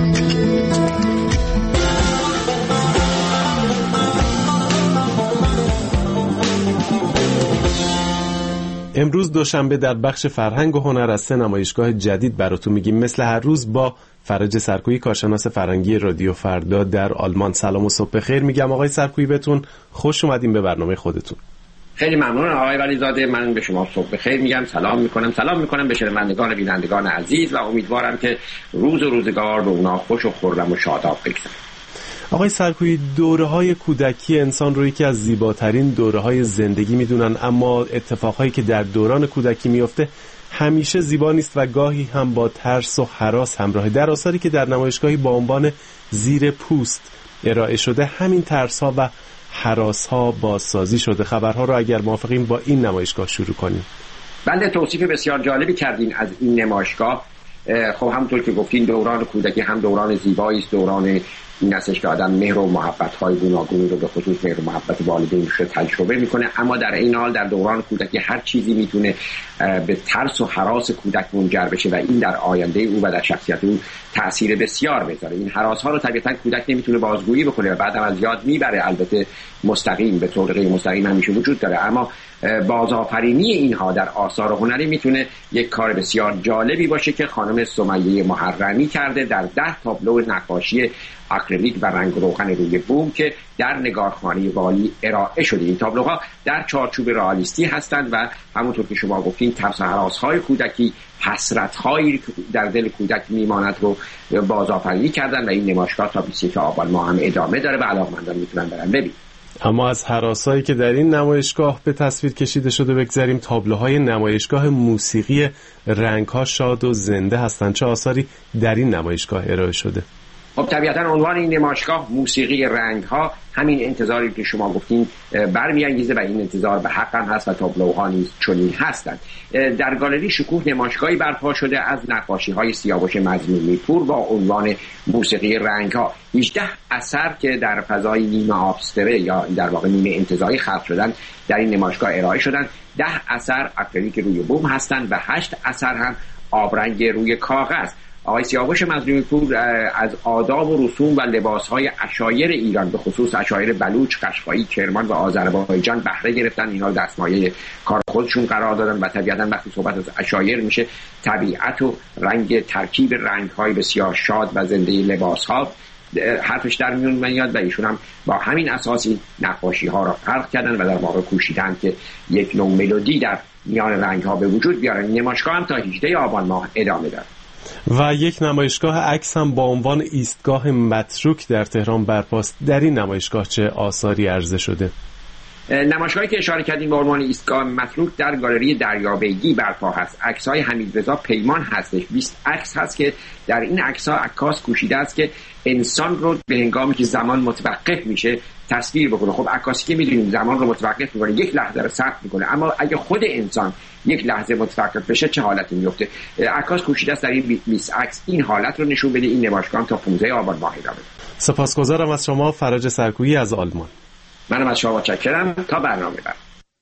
امروز دوشنبه در بخش فرهنگ و هنر از 3 نمایشگاه جدید براتون میگیم. مثل هر روز با فرج سرکویی، کارشناس فرهنگی رادیو فردا در آلمان. سلام و صبح بخیر میگم آقای سرکویی بهتون. خوش اومدین به برنامه خودتون. خیلی ممنون آقای ولیزاده. من به شما صبح بخیر میگم، سلام میکنم به شنوندگان و بینندگان عزیز و امیدوارم که روز و روزگار به اونا خوش و خرم و شاداب بگذره. آقای سرکویی، دوره‌های کودکی انسان رو یکی از زیباترین دوره‌های زندگی میدونن، اما اتفاقهایی که در دوران کودکی میفته همیشه زیبا نیست و گاهی هم با ترس و هراس همراهه. در آثاری که در نمایشگاهی با عنوان زیر پوست ارائه شده همین ترس‌ها و هراس‌ها بازسازی شده. خبرها رو اگر موافقین با این نمایشگاه شروع کنیم. بنده توصیف بسیار جالبی کردین از این نمایشگاه. خب همونطور که گفتین دوران کودکی هم دوران زیبایی است، دوران این هستش که آدم مهر و محبت‌های گوناگونی رو به خصوص مهر و محبت والدینش رو تجربه میکنه، اما در این حال در دوران کودکی هر چیزی میتونه به ترس و هراس کودک منجر بشه و این در آینده او و در شخصیت او تأثیر بسیار بذاره. این هراس‌ها رو طبیعتاً کودک نمیتونه بازگویی بکنه و بعدم از یاد میبره. البته مستقیم به طور غیر مستقیم همیشه وجود داره، اما بازآفرینی اینها در آثار هنری میتونه یک کار بسیار جالبی باشه که خانم سمیه محرمی کرده در 10 تابلو نقاشی اکریلیک و رنگ روغن روی بوم که در نگارخانه والی ارائه شده. این تابلوها در چارچوب رئالیستی هستند و همونطور که شما گفتین ترس و هراس‌های کودکی، حسرت‌هایی در دل کودک میماند رو بازآفرینی کردن و این نمایشگاه تا 21 آبان ماه هم ادامه داره و علاقه‌مندان میتونن برن ببینن. اما از هراسایی که در این نمایشگاه به تصویر کشیده شده بگذاریم. تابلوهای نمایشگاه موسیقی رنگ‌ها شاد و زنده هستند. چه آثاری در این نمایشگاه ارائه شده؟ خب طبیعتاً عنوان این نمایشگاه موسیقی رنگ‌ها همین انتظاری که شما گفتین برمیانگیزه و این انتظار به حق هم هست و تابلوها نیز چنین هستند. در گالری شکوه نمایشگاهی برپا شده از نقاشی‌های سیاوش مظلومی پور با عنوان موسیقی رنگ‌ها. 18 اثر که در فضای نیمه آبستره یا در واقع نیمه انتزاعی خلق شدن در این نمایشگاه ارائه شدن. 10 اثر اکریلیک روی بوم هستند و 8 اثر هم آبرنگ روی کاغذ. آقای سیاوش مظلومی پور از آداب و رسوم و لباس‌های عشایر ایران به خصوص عشایر بلوچ، قشقایی، کرمان و آذربایجان بهره گرفتن. اینها دستمایه کار خودشون قرار دادن و طبیعتاً وقتی صحبت از عشایر میشه طبیعت و رنگ، ترکیب رنگ‌های بسیار شاد و زنده لباس‌ها حرفش در میاد و ایشون هم با همین اساسی نقاشی‌ها را خلق کردن و در واقع کوشیدن که یک نوع ملودی در میان رنگ‌ها به وجود بیارن. نمایشگاه هم تا 18 آبان ماه ادامه داره. و یک نمایشگاه عکس هم با عنوان ایستگاه متروک در تهران برپاست. در این نمایشگاه چه آثاری عرضه شده؟ نمایشگاهی که اشاره کردیم با عنوان ایستگاه متروک در گالری دریابیگی برپا هست. عکس‌های حمیدرضا پیمان هستش. 20 عکس هست که در این عکس‌ها عکاس کوشیده است که انسان رو به هنگامی که زمان متوقف میشه تصویر بکنه. خب عکاسی که میدونیم زمان رو متوقف میکنه، یک لحظه رو ثبت میکنه، اما اگه خود انسان یک لحظه متوقف بشه چه حالتی میفته؟ عکاس کوشیده است در این 20 عکس این حالت رو نشون بده. این نمایشگاه تا 15 آبان ماه ادامه داره. سپاسگزارم از شما فرج سرکویی از آلمان. منم از شما متشکرم. تا برنامه بعد.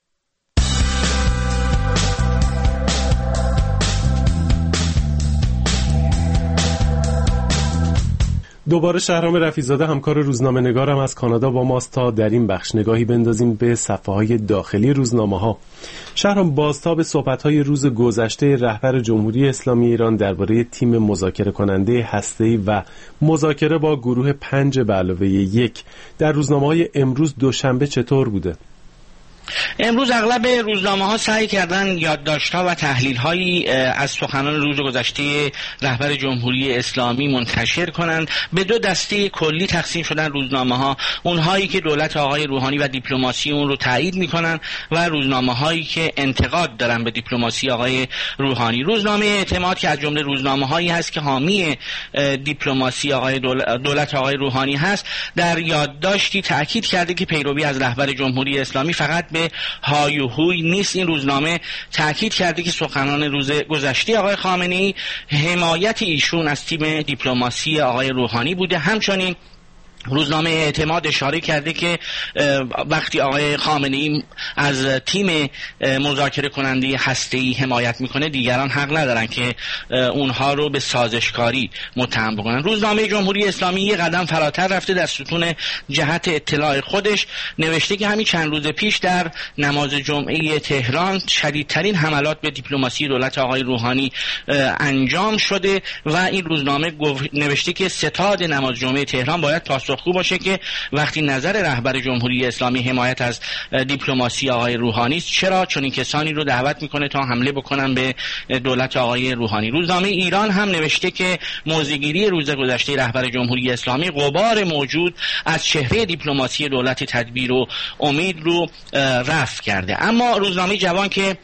دوباره شهرام رفیع‌زاده همکار روزنامه نگارم از کانادا با ماست تا در این بخش نگاهی بندازیم به صفحه‌های داخلی روزنامه‌ها. شهرام، بازتاب صحبت‌های روز گذشته رهبر جمهوری اسلامی ایران درباره تیم مذاکره کننده هسته‌ای و مذاکره با گروه 5+1 در روزنامه‌های امروز دوشنبه چطور بوده؟ امروز اغلب روزنامه‌ها سعی کردن یادداشت‌ها و تحلیل‌هایی از سخنان روز گذشته رهبر جمهوری اسلامی منتشر کنند. به دو دسته کلی تقسیم شدن روزنامه‌ها، اونهایی که دولت آقای روحانی و دیپلماسی اون رو تایید می‌کنن و روزنامه‌هایی که انتقاد دارن به دیپلماسی آقای روحانی. روزنامه اعتماد که از جمله روزنامه‌هایی هست که حامی دیپلماسی آقای دولت آقای روحانی هست، در یادداشتی تأکید کرده که پیروی از رهبر جمهوری اسلامی فقط به های و هوی نیست. این روزنامه تأکید کرده که سخنان روز گذشته آقای خامنه‌ای حمایت ایشون از تیم دیپلماسی آقای روحانی بوده. همچنین روزنامه اعتماد اشاره کرده که وقتی آقای خامنه‌ای از تیم مذاکره کننده هسته‌ای حمایت میکنه، دیگران حق ندارن که اونها رو به سازشکاری متهم بکنن. روزنامه جمهوری اسلامی یه قدم فراتر رفته، در ستون جهت اطلاع خودش نوشته که همین چند روز پیش در نماز جمعه تهران شدیدترین حملات به دیپلماسی دولت آقای روحانی انجام شده و این روزنامه نوشته که ستاد نماز جمعه تهران باید پاسخگو باشه که وقتی نظر رهبر جمهوری اسلامی حمایت از دیپلماسی آقای روحانی است، چرا چنین کسانی رو دعوت میکنه تا حمله بکنن به دولت آقای روحانی. روزنامه ایران هم نوشته که موضع‌گیری روز گذشته رهبر جمهوری اسلامی غبار موجود از چهره دیپلماسی دولت تدبیر و امید رو رفع کرده. اما روزنامه جوان که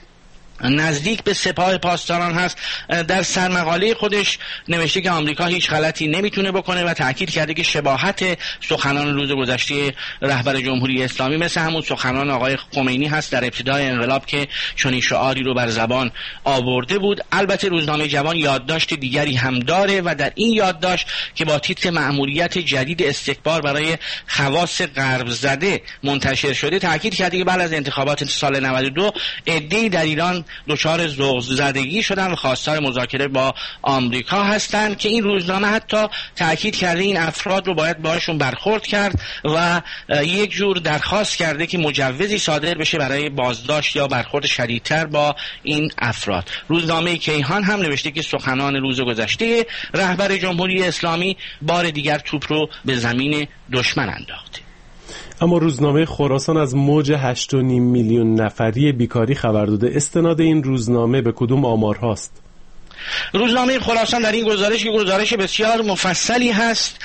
نزدیک به سپاه پاسداران هست، در سرمقاله خودش نوشته که آمریکا هیچ غلطی نمیتونه بکنه و تاکید کرده که شباهت سخنان روز گذشته رهبر جمهوری اسلامی مثل همون سخنان آقای خمینی هست در ابتدای انقلاب که چنین شعاری رو بر زبان آورده بود. البته روزنامه جوان یادداشت دیگری هم داره و در این یادداشت که با تیتر مأموریت جدید استکبار برای خواص غرب زده منتشر شده، تاکید کرده که بعد از انتخابات سال 92 عده‌ای در ایران دچار ذوق زدگی شدن و خواستار مذاکره با آمریکا هستند که این روزنامه حتی تأکید کرده این افراد رو باید باشون برخورد کرد و یک جور درخواست کرده که مجوزی صادر بشه برای بازداشت یا برخورد شدیدتر با این افراد. روزنامه کیهان هم نوشته که سخنان روز گذشته رهبر جمهوری اسلامی بار دیگر توپ رو به زمین دشمن انداخته. اما روزنامه خراسان از موج 8.5 میلیون نفری بیکاری خبر داده. استناد این روزنامه به کدوم آمار هاست؟ روزنامه خراسان در این گزارش که گزارش بسیار مفصلی هست،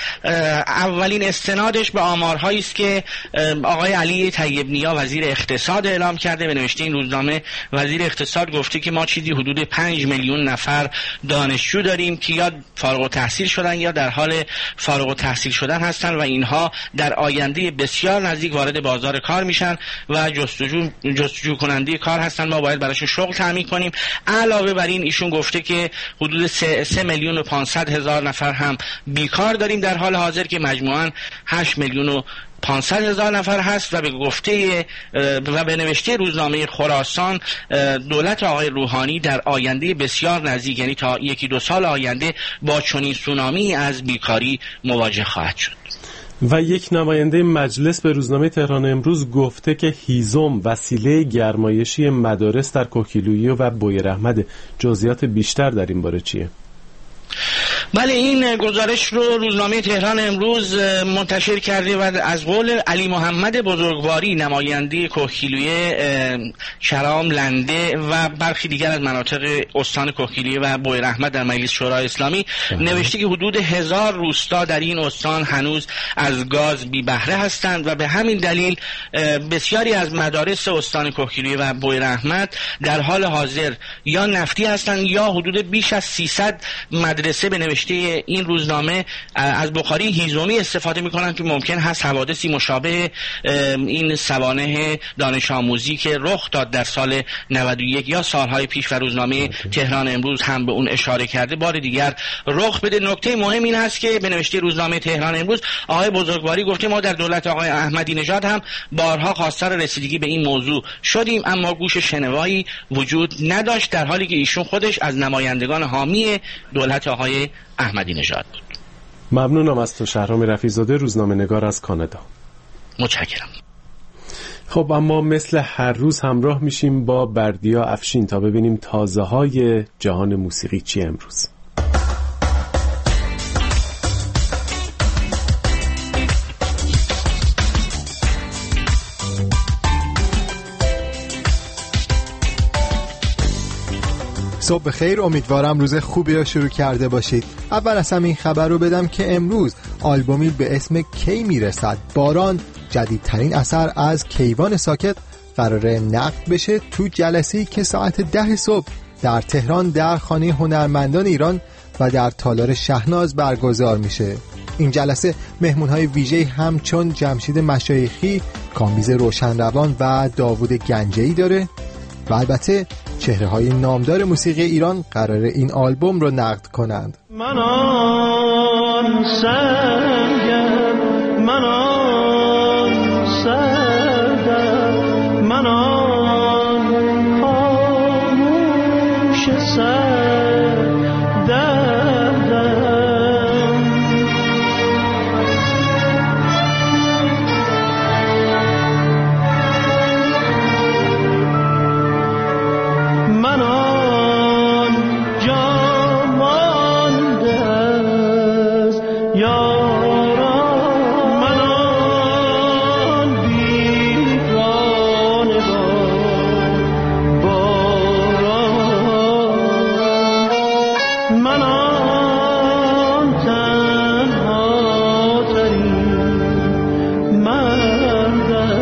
اولین استنادش به آمارهایی است که آقای علی طیب نیا وزیر اقتصاد اعلام کرده. به نوشته این روزنامه وزیر اقتصاد گفته که ما چیزی حدود 5 میلیون نفر دانشجو داریم که یا فارغ التحصیل شدن یا در حال فارغ التحصیل شدن هستن و اینها در آینده بسیار نزدیک وارد بازار کار میشن و جستجو کننده کار هستن. ما باید براشون شغل تامین کنیم. علاوه بر این ایشون گفته که حدود 3,500,000 نفر هم بیکار داریم در حال حاضر که مجموعاً 8,500,000 نفر هست و به گفته و به نوشته روزنامه خراسان دولت آقای روحانی در آینده بسیار نزدیک، یعنی تا 1-2 سال آینده، با چنین سونامی از بیکاری مواجه خواهد شد. و یک نماینده مجلس به روزنامه تهران امروز گفته که هیزم وسیله گرمایشی مدارس در کوکیلویی و بویراحمد. جزئیات بیشتر در این باره چیه؟ بله، این گزارش رو روزنامه تهران امروز منتشر کرده و از قول علی محمد بزرگواری نماینده کوکیلویه، شرام، لنده و برخی دیگر از مناطق استان کوکیلویه و بویراحمد در مجلس شورای اسلامی نوشته که حدود 1000 روستا در این استان هنوز از گاز بی بهره هستند و به همین دلیل بسیاری از مدارس استان کوکیلویه و بویراحمد در حال حاضر یا نفتی هستند یا حدود بیش از 300 مدرسه به نوشته این روزنامه از بخاری هیزمی استفاده میکنن که ممکن هست حوادثی مشابه این سوانح دانش آموزی که رخ داد در سال 91 یا سالهای پیش و روزنامه تهران امروز هم به اون اشاره کرده بار دیگر رخ بده. نکته مهم این هست که به نوشته روزنامه تهران امروز آقای بزرگواری گفته ما در دولت آقای احمدی نژاد هم بارها خواستار رسیدگی به این موضوع شدیم اما گوش شنوایی وجود نداشت، در حالی که ایشون خودش از نمایندگان حامی دولت آقای احمدی نژاد بود. ممنونم از تو شهرام رفیع‌زاده، روزنامه نگار از کانادا. متشکرم. خب اما مثل هر روز همراه میشیم با بردیا افشین تا ببینیم تازه های جهان موسیقی چی امروز. صبح بخیر، امیدوارم روز خوبی را شروع کرده باشید. اول از همه این خبر رو بدم که امروز آلبومی به اسم کی میرسد باران، جدیدترین اثر از کیوان ساکت، قراره نقد بشه تو جلسه‌ای که ساعت 10 صبح در تهران در خانه هنرمندان ایران و در تالار شهناز برگزار میشه. این جلسه مهمونهای ویژه‌ای همچون جمشید مشایخی، کامبیز روشنروان و داوود گنجه‌ای داره و البته چهره‌های نامدار موسیقی ایران قراره این آلبوم رو نقد کنند. من آن سرگرم، من آن سردم، من آن خاموش سردردم، من آن جا مانده از یاران، من آن بیگانه باران، من آن تنها ترین مردم.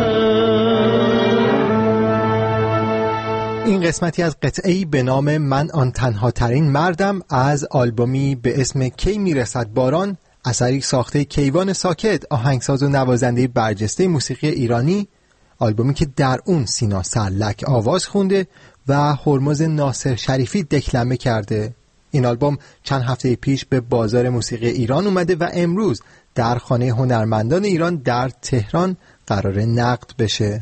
این قسمتی از قطعه‌ای به نام من آن تنها ترین مردم از آلبومی به اسم کی میرسد باران، اثری ساخته کیوان ساکت، آهنگساز و نوازنده برجسته موسیقی ایرانی، آلبومی که در اون سینا سرلک آواز خونده و هرمز ناصر شریفی دکلمه کرده. این آلبوم چند هفته پیش به بازار موسیقی ایران اومده و امروز در خانه هنرمندان ایران در تهران قراره نقد بشه.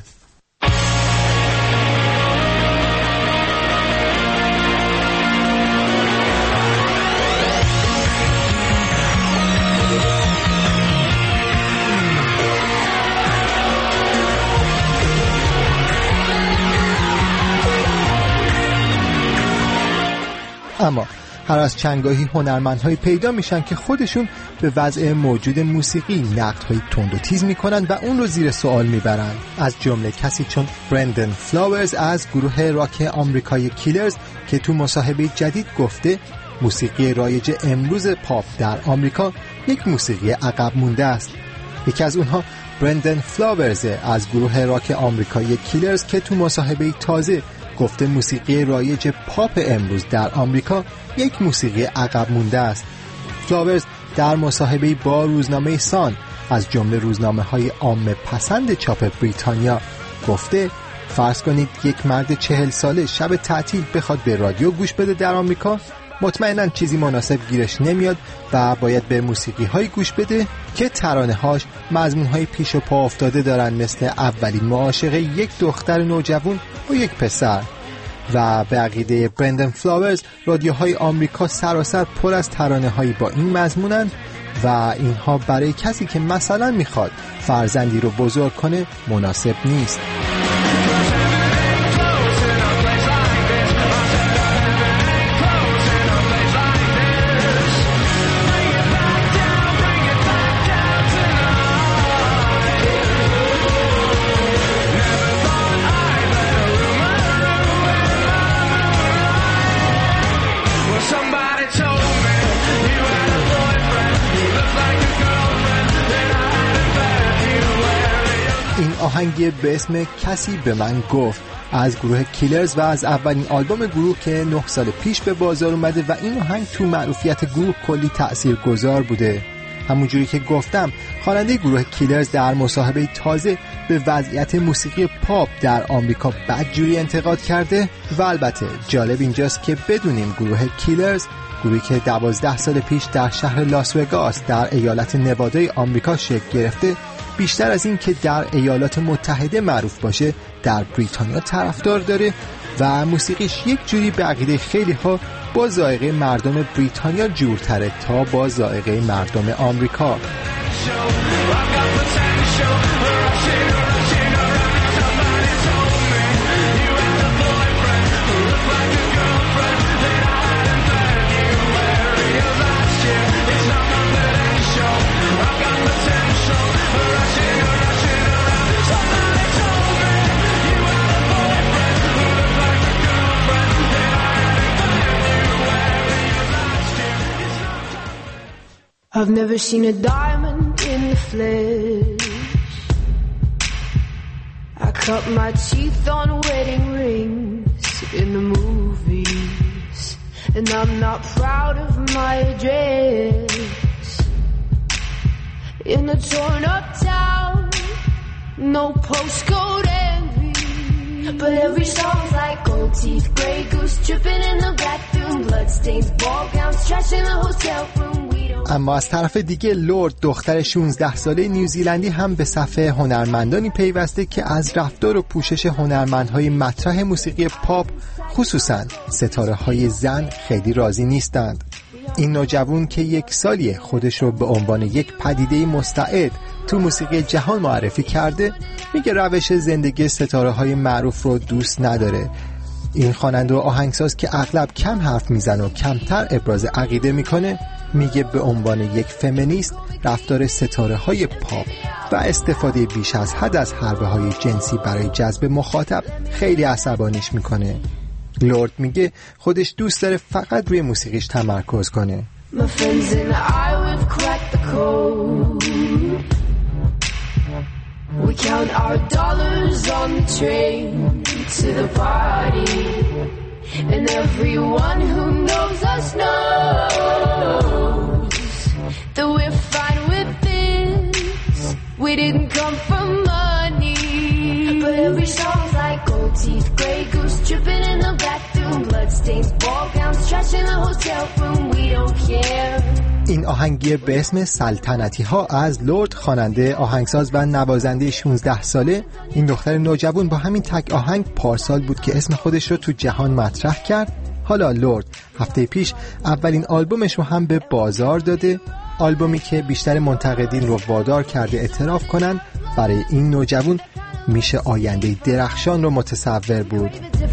اما هر از چندگاهی هنرمندهایی پیدا میشن که خودشون به وضع موجود موسیقی نقدهای تند و تیز میکنن و اون رو زیر سوال میبرن. از جمله کسی چون برندن فلاورز از گروه راک آمریکایی کیلرز که تو مصاحبه جدید گفته موسیقی رایج امروز پاپ در آمریکا یک موسیقی عقب مونده است. یکی از اونها برندن فلاورز از گروه راک آمریکایی کیلرز که تو مصاحبه تازه گفته موسیقی رایج پاپ امروز در آمریکا یک موسیقی عقب مونده است. فلاورز در مصاحبه با روزنامه سان از جمله روزنامه‌های عامه پسند چاپ بریتانیا گفته فرض کنید یک مرد 40 ساله شب تعطیل بخواد به رادیو گوش بده در آمریکا، مطمئناً چیزی مناسب گیرش نمیاد و باید به موسیقی‌های گوش بده که ترانه‌هاش مضمون‌های پیش و پا افتاده دارن، مثل اولین معاشقه یک دختر نوجوان و یک پسر. و به عقیده برندن فلاورز رادیوهای آمریکا سراسر پر از ترانه‌هایی با این مضمونن و اینها برای کسی که مثلا میخواد فرزندی رو بزرگ کنه مناسب نیست. آهنگی به اسم کسی به من گفت از گروه کیلرز و از اولین آلبوم گروه که 9 سال پیش به بازار اومده و این آهنگ تو معروفیت گروه کلی تأثیرگذار بوده. همونجوری که گفتم خواننده گروه کیلرز در مصاحبه تازه به وضعیت موسیقی پاپ در آمریکا بدجوری انتقاد کرده و البته جالب اینجاست که بدونیم گروه کیلرز، گروهی که 12 سال پیش در شهر لاس وگاس در ایالت نوادای آمریکا شکل گرفته، بیشتر از این که در ایالات متحده معروف باشه در بریتانیا طرفدار داره و موسیقیش یک جوری به عقیده خیلی ها با ذائقه مردم بریتانیا جورتره تا با ذائقه مردم آمریکا. I've never seen a diamond in the flesh. I cut my teeth on wedding rings in the movies, and I'm not proud of my address. In a torn up town, no postcode envy, but every song's like gold teeth, grey goose dripping in the bathroom, bloodstains, ball gowns, trash in the hotel room. اما از طرف دیگه لورد دختر 16 ساله نیوزیلندی هم به صفحه هنرمندانی پیوسته که از رفتار و پوشش هنرمندهای مطرح موسیقی پاپ خصوصاً ستاره‌های زن خیلی راضی نیستند. این نوجوان که یک سالیه خودش رو به عنوان یک پدیده مستعد تو موسیقی جهان معرفی کرده، میگه روش زندگی ستاره‌های معروف رو دوست نداره. این خواننده و آهنگساز که اغلب کم حرف میزنه و کمتر ابراز عقیده میکنه، میگه به عنوان یک فمینیست رفتار ستاره‌های پاپ و استفاده بیش از حد از حربه‌های جنسی برای جذب مخاطب خیلی عصبانیش میکنه. لورد میگه خودش دوست داره فقط روی موسیقیش تمرکز کنه. We count our dollars on the train to the party, and everyone who knows us knows that we're fine with this. We didn't come from money, but every song's like gold teeth, grey goose dripping in the bathroom, bloodstains, ball gowns, trash in the hotel room. We don't care. این آهنگی به اسم سلطنتی ها از لورد، خواننده، آهنگساز و نوازنده 16 ساله. این دختر نوجوان با همین تک آهنگ پارسال بود که اسم خودش رو تو جهان مطرح کرد. حالا لورد هفته پیش اولین آلبومش رو هم به بازار داده، آلبومی که بیشتر منتقدین رو وادار کرده اعتراف کنن برای این نوجوان میشه آینده درخشان رو متصور بود.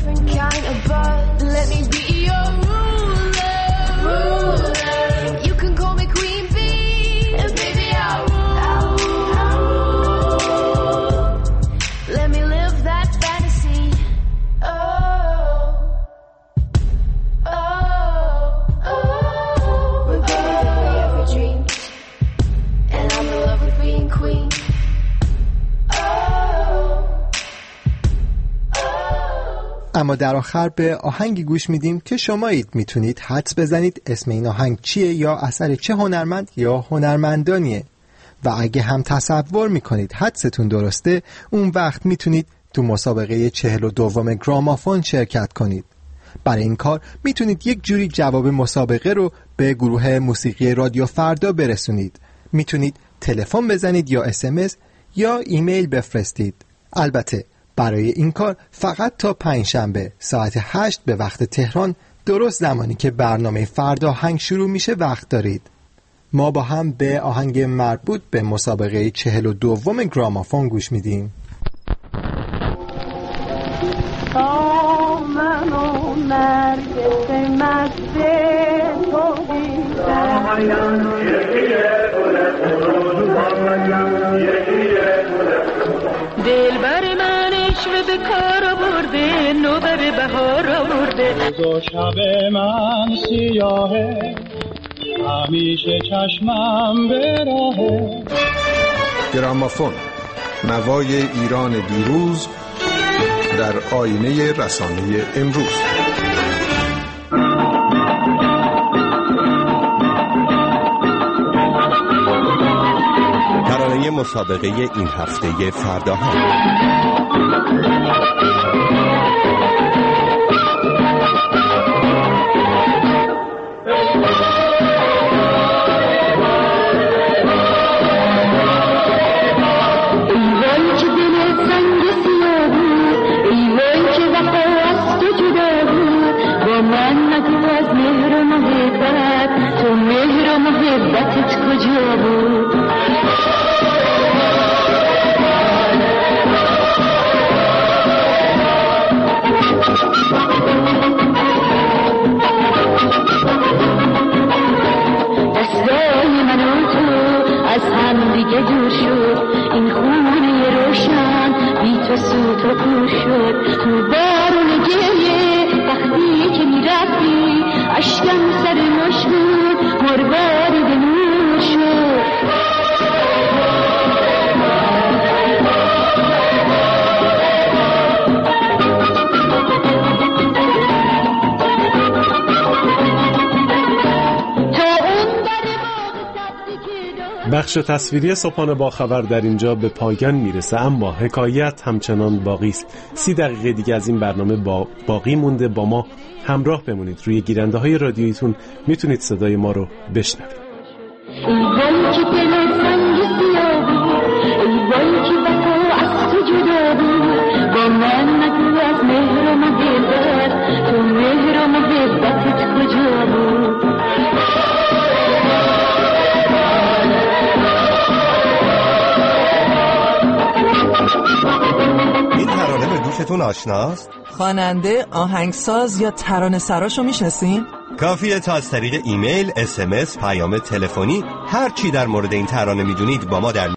اما در آخر به آهنگی گوش میدیم که شمایید میتونید حدس بزنید اسم این آهنگ چیه یا اثر چه هنرمند یا هنرمندانیه، و اگه هم تصور میکنید حدستون درسته، اون وقت میتونید تو مسابقه 42 گرامافون شرکت کنید. برای این کار میتونید یک جوری جواب مسابقه رو به گروه موسیقی رادیو فردا برسونید. میتونید تلفن بزنید یا SMS یا ایمیل بفرستید. البته برای این کار فقط تا پنجشنبه ساعت 8 به وقت تهران، درست زمانی که برنامه فردا آهنگ شروع میشه، وقت دارید. ما با هم به آهنگ مربوط به مسابقه 42 گرامافون گوش میدیم. منو نرگس مست تو دل بر من عشق به کار آورده، نوبر بهار آورده. دو شب من سیاهه، همیشه چشمم به راهه. گرامافون، نوای ایران دیروز در آینه رسانه امروز. ترانه مسابقه این هفته فرداها. اشکم سر مشکل مرباری به نور شد. بخش تصویری صبحانه با خبر در اینجا به پایان میرسه، اما حکایت همچنان باقی است. 30 دقیقه دیگه از این برنامه باقی مونده. با ما همراه بمونید. روی گیرنده های رادیویتون میتونید صدای ما رو بشنوید. این ترانه به گوشتون آشناست؟ خواننده، آهنگساز یا ترانه سراشو میشناسین؟ کافیه تا از طریق ایمیل، SMS، پیام تلفنی هر چی در مورد این ترانه میدونید با ما در